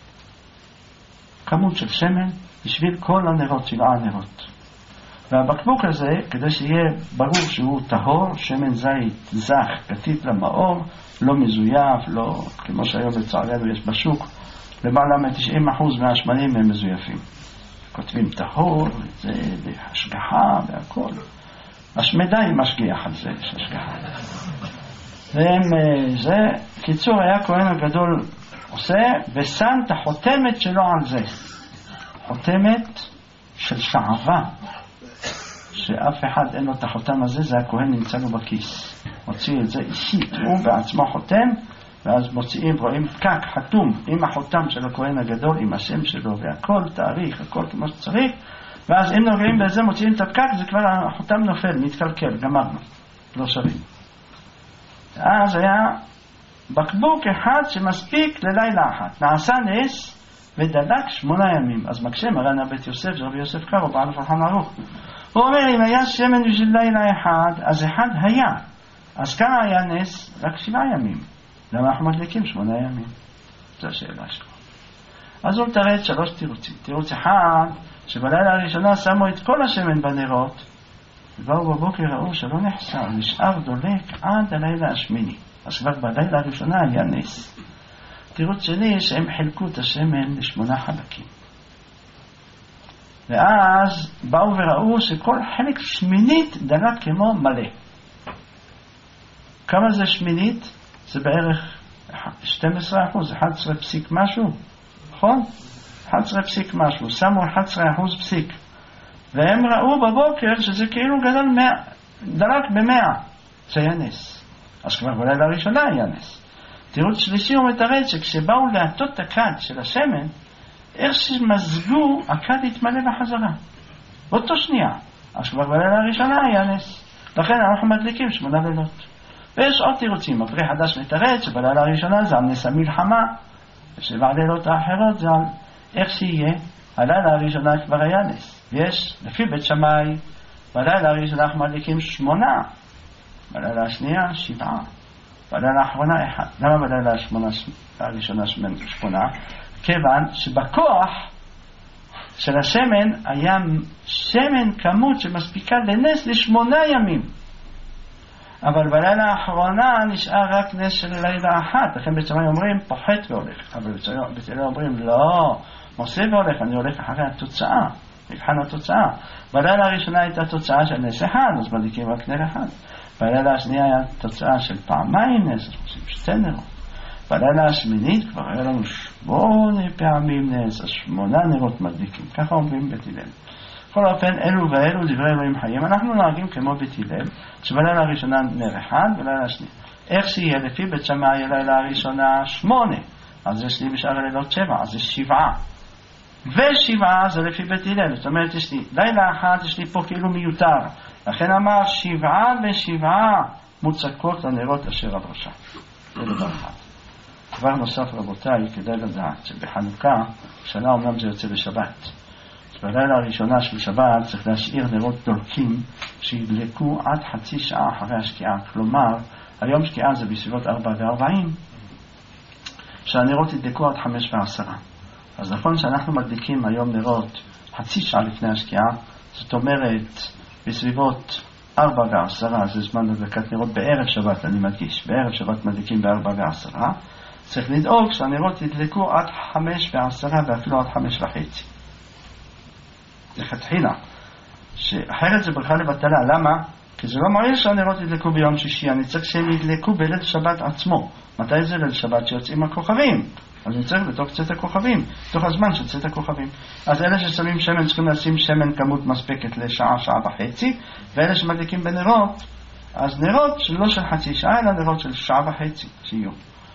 כמות של שמן בשביל כל הנרות, שבעה הנרות. והבקבוק הזה, כדי שיהיה ברור שהוא טהור, שמן זית זך, כתית למאור, לא מזויף, לא כמו שהיום בצערנו יש בשוק, למעלה מ-תשעים אחוז מהשמנים הם מזויפים. כותבים טהור, זה בהשגחה והכל. השמדה היא משגיח על זה, יש השגחה. והם, זה, קיצור, היה כהן הגדול עושה, ושם את החותמת שלו על זה. חותמת של שעבה, שאף אחד אין לו את החותם הזה, זה הכהן נמצא לו בכיס. מוציא את זה אישית, הוא בעצמו חותם, ואז מוציאים, רואים פקק, חתום, עם החותם של הכהן הגדול, עם השם שלו, והכל, תאריך, הכל כמו שצריך, ואז אם נוגעים בזה, מוציאים את הפקק, זה כבר החותם נופל, מתקלקל, גמרנו, לא שווים. אז היה בקבוק אחד שמספיק ללילה אחת. נעשה נס ודלק שמונה ימים. אז מקשה מרן הבית יוסף, זה רבי יוסף קארו, בעל השולחן ערוך. הוא אומר, אם היה שמן בשביל לילה אחד, אז אחד היה. אז כמה היה נס? רק שבעה ימים. למה אנחנו מדליקים שמונה ימים? זו השאלה שלו. אז הוא תראה את שלוש תירוצים. תירוץ אחד, שבלילה הראשונה שמו את כל השמן בנרות, ובאו בבוקר ראו שלא נחסר, נשאר דולק עד הלילה השמיני. אז כבר בלילה הראשונה היה נס. תירוץ שני, שהם חילקו את השמן לשמונה חלקים. ואז באו וראו שכל חלק שמינית דלק כמו מלא. כמה זה שמינית? זה בערך שנים עשר אחוז, אחד עשר פסיק משהו, נכון? אחד עשר פסיק משהו, שמו אחד עשר אחוז פסיק. והם ראו בבוקר שזה כאילו גדול מאה, דלק במאה. זה היה נס. אז כבר בלילה הראשונה היה נס. תירוץ שלישי הוא מתרץ שכשבאו להטות את הכד של השמן, איך שמזגו, הכד התמלא בחזרה. באותו שנייה. אז כבר בלילה הראשונה היה נס. לכן אנחנו מדליקים שמונה לילות. ויש עוד תירוצים. הפרי חדש מתרץ שבלילה הראשונה זה על נס המלחמה, ושבלילות האחרות זה על איך שיהיה. הלילה הראשונה כבר היה נס. יש, לפי בית שמאי, בלילה הראשונה אנחנו מדליקים שמונה. בלילה השנייה, שבעה. בלילה האחרונה, אחד. למה בלילה השמונה, הראשונה שמונה? כיוון שבכוח של השמן היה שמן כמות שמספיקה לנס לשמונה ימים. אבל בלילה האחרונה נשאר רק נס של לילה אחת. לכן בית שמאי אומרים, פוחת והולך. אבל בית שמאי אומרים, לא, מוסף והולך, אני הולך אחרי התוצאה. מבחן התוצאה. בלילה הראשונה הייתה תוצאה של נס אחד, אז מדליקים רק נר אחד. בלילה השנייה היה תוצאה של פעמיים נס, אז עושים שתי נרות. בלילה השמינית כבר היה לנו שמונה פעמים נס, שמונה נרות מדליקים, ככה אומרים בית הלל. בכל אופן, אלו ואלו דברי אלוהים חיים. אנחנו נוהגים כמו בית הלל, שבלילה הראשונה נר אחד, בלילה השני. איך שיהיה לפי בית שמאי הלילה הראשונה שמונה, אז יש לי בשאר הלילות שבע, אז יש שבעה. ושבעה זה לפי בית הלל, זאת אומרת, יש לי לילה אחד, יש לי פה כאילו מיותר. לכן אמר שבעה ושבעה מוצקות לנרות אשר על ראשה. זה דבר אחד. דבר נוסף רבותיי, כדאי לדעת שבחנוכה, שנה אומנם זה יוצא בשבת. בלילה הראשונה של שבת צריך להשאיר נרות דולקים שידלקו עד חצי שעה אחרי השקיעה. כלומר, היום שקיעה זה בסביבות ארבע וארבעים, שהנרות ידלקו עד חמש ועשרה. אז נכון שאנחנו מדליקים היום נרות חצי שעה לפני השקיעה, זאת אומרת בסביבות ארבע ועשרה, זה זמן הדלקת נרות בערב שבת, אני מדגיש, בערב שבת מדליקים בארבע ועשרה, צריך לדאוג שהנרות ידלקו עד חמש ועשרה ואפילו עד חמש וחצי. לכתחילה, שאחרת זה ברכה לבטלה. למה? כי זה לא מועיל שהנרות ידלקו ביום שישי, אני צריך שהם ידלקו בליל שבת עצמו. מתי זה ליל שבת? שיוצאים הכוכבים. אז אני צריך בתוך צאת הכוכבים, בתוך הזמן של צאת הכוכבים. אז אלה ששמים שמן צריכים לשים שמן כמות מספקת לשעה, שעה וחצי, ואלה שמדליקים בנרות, אז נרות שלא של חצי שעה, אלא נרות של שעה וחצי שיהיו.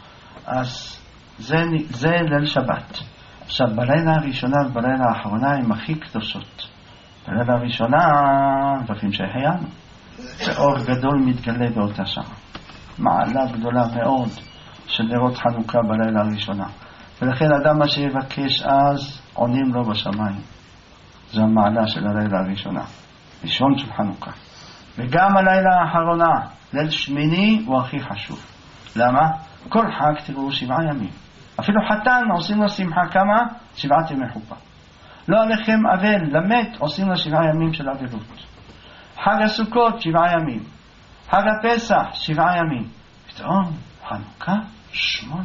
אז זה, זה ליל שבת. עכשיו, בלילה הראשונה ובלילה האחרונה הם הכי קדושות. בלילה הראשונה, לפעמים שהחיינו, שאור גדול מתגלה באותה שעה. מעלה גדולה מאוד של נרות חנוכה בלילה הראשונה. ולכן אדם מה שיבקש אז, עונים לו בשמיים. זו המעלה של הלילה הראשונה, ראשון של חנוכה. וגם הלילה האחרונה, ליל שמיני, הוא הכי חשוב. למה? כל חג תראו שבעה ימים. אפילו חתן עושים לו שמחה כמה? שבעת ימי חופה. לא עליכם אבל, למת עושים לו שבעה ימים של אביבות. חג הסוכות שבעה ימים. חג הפסח שבעה ימים. פתאום חנוכה שמונה.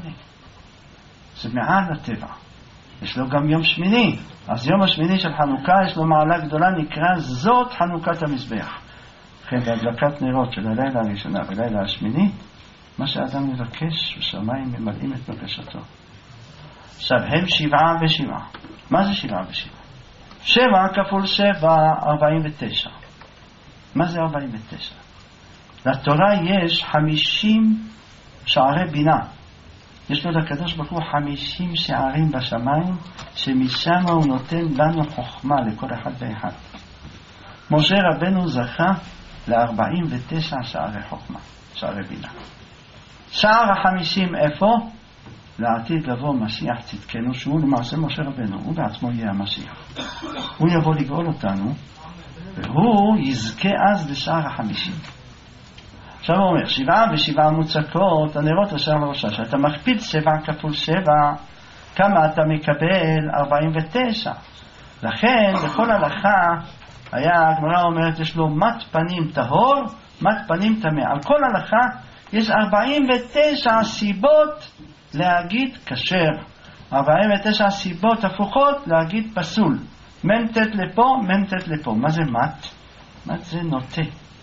זה מעל הטבע. יש לו גם יום שמיני. אז יום השמיני של חנוכה יש לו מעלה גדולה, נקרא זאת חנוכת המזבח. לכן בהדלקת נרות של הלילה הראשונה ולילה השמיני, מה שאדם מבקש בשמיים ממלאים את בקשתו. עכשיו, הם שבעה ושבעה. מה זה שבעה ושבעה? שבע כפול שבע, ארבעים ותשע. מה זה ארבעים ותשע? לתורה יש חמישים שערי בינה. יש לו לקדוש ברוך הוא חמישים שערים בשמיים, שמשם הוא נותן לנו חוכמה לכל אחד ואחד. משה רבנו זכה ל-ארבעים ותשע שערי חוכמה, שערי בינה. שער החמישים איפה? לעתיד לבוא משיח צדקנו, שהוא למעשה משה רבנו, הוא בעצמו יהיה המשיח. הוא יבוא לגאול אותנו, והוא יזכה אז לשער החמישים. עכשיו הוא אומר, שבעה ושבעה מוצקות, הנרות אשר לראשה, שאתה מכפיל שבע כפול שבע, כמה אתה מקבל? ארבעים ותשע. לכן, בכל הלכה, היה, הגמרא אומרת, יש לו מת פנים טהור, מת פנים טמא. על כל הלכה, יש ארבעים ותשע סיבות להגיד כשר. ארבעים ותשע סיבות הפוכות להגיד פסול. ממתת לפה, ממתת לפה. מה זה מת? מת זה נוטה.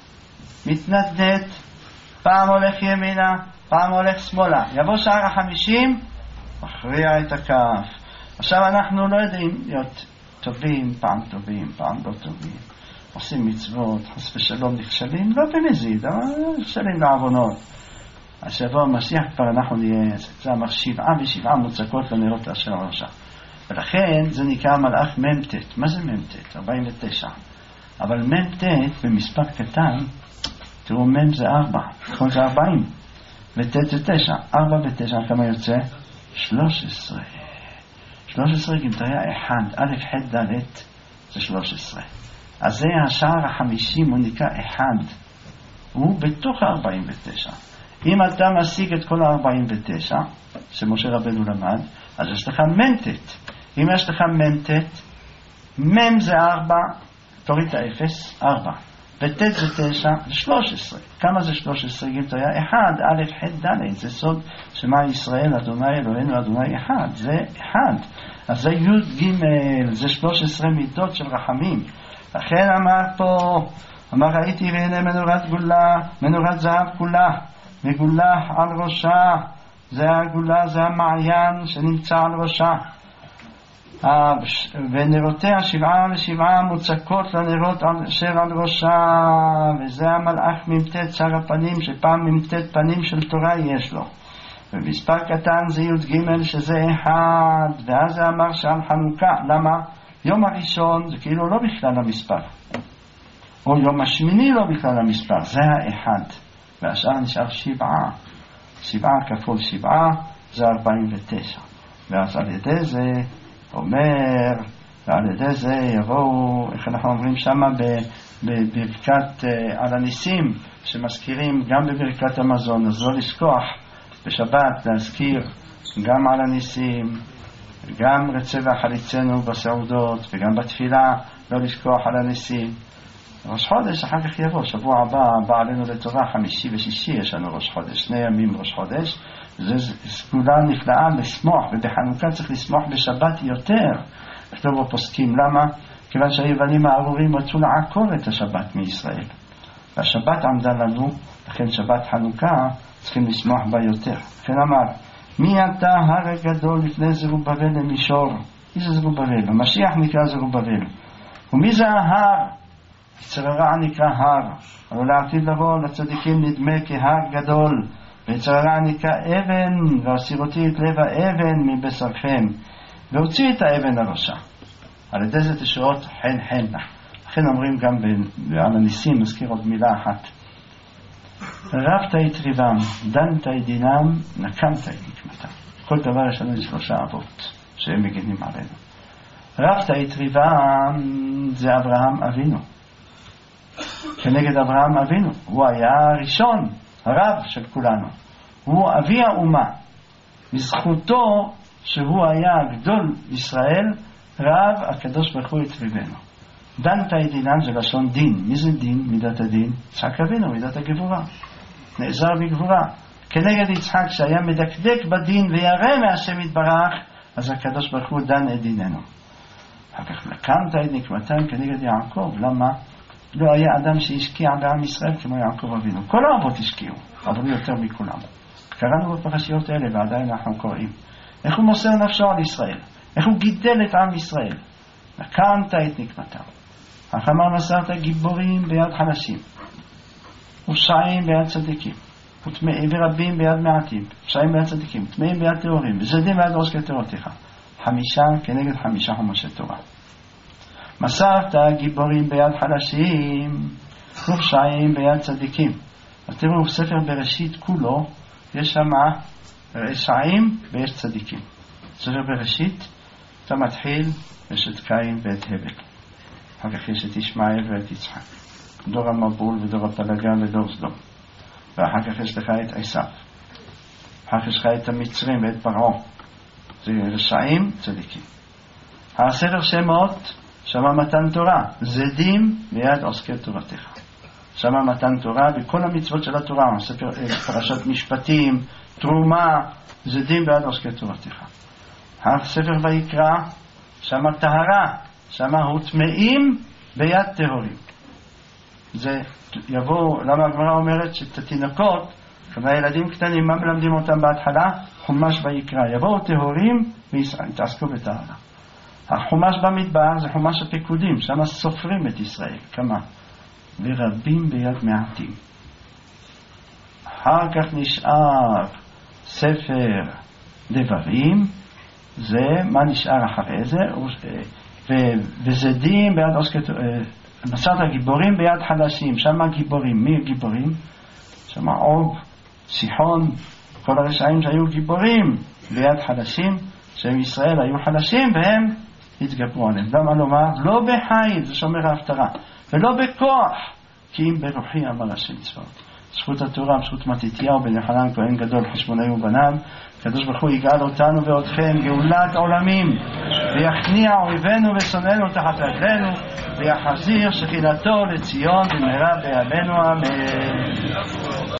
מתנדנד, פעם הולך ימינה, פעם הולך שמאלה. יבוא שער החמישים, מכריע את הכף. עכשיו אנחנו לא יודעים להיות טובים, פעם טובים, פעם לא טובים. עושים מצוות, חס ושלום נכשלים, לא במזיד, אבל נכשלים לעוונות. השבוע המשיח כבר אנחנו נהיה, זה אמר שבעה ושבעה מוצקות לנרות אשר ראשה. ולכן זה נקרא מלאך ממתת. מה זה ממתת? ארבעים ותשע. אבל ממתת במספר קטן, תראו, מם זה ארבע, נכון זה ארבעים, ותת זה תשע, ארבע ותשע, כמה יוצא? שלוש עשרה. שלוש עשרה גמטריה אחד, א' ח' ד' זה שלוש עשרה. אז זה השער החמישים, הוא נקרא אחד, הוא בתוך ה-ארבעים ותשע. אם אתה משיג את כל ה-ארבעים ותשע, שמשה רבנו למד, אז יש לך מנטת. אם יש לך מנטת, מם זה ארבע, תוריד את האפס, ארבע. ותת זה תשע, זה שלוש עשרה. כמה זה שלוש עשרה? גימטריה אחד, א' ח' ד', זה סוד שמה ישראל, אדוני אלוהינו, אדוני אחד, זה אחד. אז זה י' ג', זה שלוש עשרה מידות של רחמים. לכן אמר פה, אמר ראיתי והנה מנורת גולה, מנורת זהב כולה, מגולה על ראשה, זה העגולה, זה המעיין שנמצא על ראשה. ונרותיה שבעה ושבעה מוצקות לנרות אשר על ראשה, וזה המלאך ממתת שר הפנים, שפעם ממתת פנים של תורה יש לו. ומספר קטן זה י"ג שזה אחד. ואז זה אמר שעל חנוכה, למה? יום הראשון זה כאילו לא בכלל המספר, או יום השמיני לא בכלל המספר, זה האחד, והשאר נשאר שבעה. שבעה כפול שבעה זה ארבעים ותשע. ואז על ידי זה אומר, ועל ידי זה יבואו, איך אנחנו אומרים שמה בברכת על הניסים, שמזכירים גם בברכת המזון, אז לא לשכוח בשבת להזכיר גם על הניסים, גם רצה וחליצנו בסעודות, וגם בתפילה לא לשכוח על הניסים. ראש חודש אחר כך יבוא, שבוע הבא בא עלינו לטובה, חמישי ושישי יש לנו ראש חודש, שני ימים ראש חודש. זה סגולה נפלאה לשמוח, ובחנוכה צריך לשמוח בשבת יותר. כתוב בפוסקים, למה? כיוון שהיוונים הארורים רצו לעקור את השבת מישראל, והשבת עמדה לנו, לכן שבת חנוכה צריכים לשמוח בה יותר. לכן אמר, מי אתה הר גדול לפני זרובבל למישור? מי זה זרובבל? המשיח נקרא זרובבל. ומי זה ההר? יצררה נקרא הר, אבל לעתיד לבוא לצדיקים נדמה כהר גדול. ויצררה נקרא אבן, והסירותי את לב האבן מבשרכם, והוציא את האבן הראשה. על ידי זה תשעות חן חן. לכן אומרים גם על הניסים, נזכיר עוד מילה אחת. רבת את ריבם, דנת את דינם, נקמת את נקמתם. כל דבר יש לנו שלושה אבות שהם מגינים עלינו. רבת את ריבם זה אברהם אבינו. כנגד אברהם אבינו, הוא היה הראשון, הרב של כולנו. הוא אבי האומה. בזכותו שהוא היה גדול ישראל, רב הקדוש ברוך הוא התריבנו. דנת את דינם זה לשון דין. מי זה דין? מידת הדין. יצחק אבינו, מידת הגבורה. נעזר בגבורה. כנגד יצחק שהיה מדקדק בדין וירא מהשם יתברך, אז הקדוש ברוך הוא דן את דיננו. אחר כך נקמת את נקמתם כנגד יעקב. למה? לא היה אדם שהשקיע בעם ישראל כמו יעקב אבינו. כל האבות השקיעו, אבל יותר מכולם. קראנו בפרשיות האלה ועדיין אנחנו קוראים. איך הוא מוסר נפשו על ישראל? איך הוא גידל את עם ישראל? נקמת את נקמתם. אך אמר מסרת גיבורים ביד חלשים, ופשעים ביד צדיקים, ורבים ביד מעטים, פשעים ביד צדיקים, טמאים ביד טהורים, וזדים ביד עוסקי תורתך. חמישה כנגד חמישה חומשי תורה. מסרת גיבורים ביד חלשים, ופשעים ביד צדיקים. אז תראו, ספר בראשית כולו, יש שם רשעים ויש צדיקים. ספר בראשית, אתה מתחיל, יש את קין ואת הבל. אחר כך יש את ישמעאל ואת יצחק. דור המבול ודור הפלגן ודור סדום. ואחר כך יש לך את עשיו. אחר כך יש לך את המצרים ואת פרעה. זה רשעים, צדיקים. הספר שמות, שמה מתן תורה. זדים ביד עוסקי תורתך. שמה מתן תורה בכל המצוות של התורה. ספר פרשת משפטים, תרומה, זדים ביד עוסקי תורתך. הספר ויקרא, שמה טהרה. שמה הוא טמאים ביד טהורים. זה יבוא, למה הגמרא אומרת שאת התינוקות, והילדים קטנים, מה מלמדים אותם בהתחלה? חומש ויקרא. יבואו טהורים וישראל, תעסקו בטהרה. החומש במדבר זה חומש הפיקודים, שם סופרים את ישראל. כמה? ורבים ביד מעטים. אחר כך נשאר ספר דברים, זה מה נשאר אחרי זה, וזדים ביד עוסקי תורתך. מסרת גיבורים ביד חלשים. שמה גיבורים. מי גיבורים? שמה עוג, סיחון, כל הרשעים שהיו גיבורים ביד חלשים, שהם ישראל היו חלשים והם התגברו עליהם. למה לומר? לא בחיל, זה שומר ההפטרה, ולא בכוח, כי אם ברוחי אמר השם צבאות. זכות התורה, זכות מתתיהו בן יוחנן כהן גדול, חשמונאי ובניו. הקדוש ברוך הוא יגאל אותנו ואתכם גאולת עולמים, ויכניע אויבינו ושונאינו תחת רגלינו, ויחזיר שכינתו לציון במהרה בימינו אמן.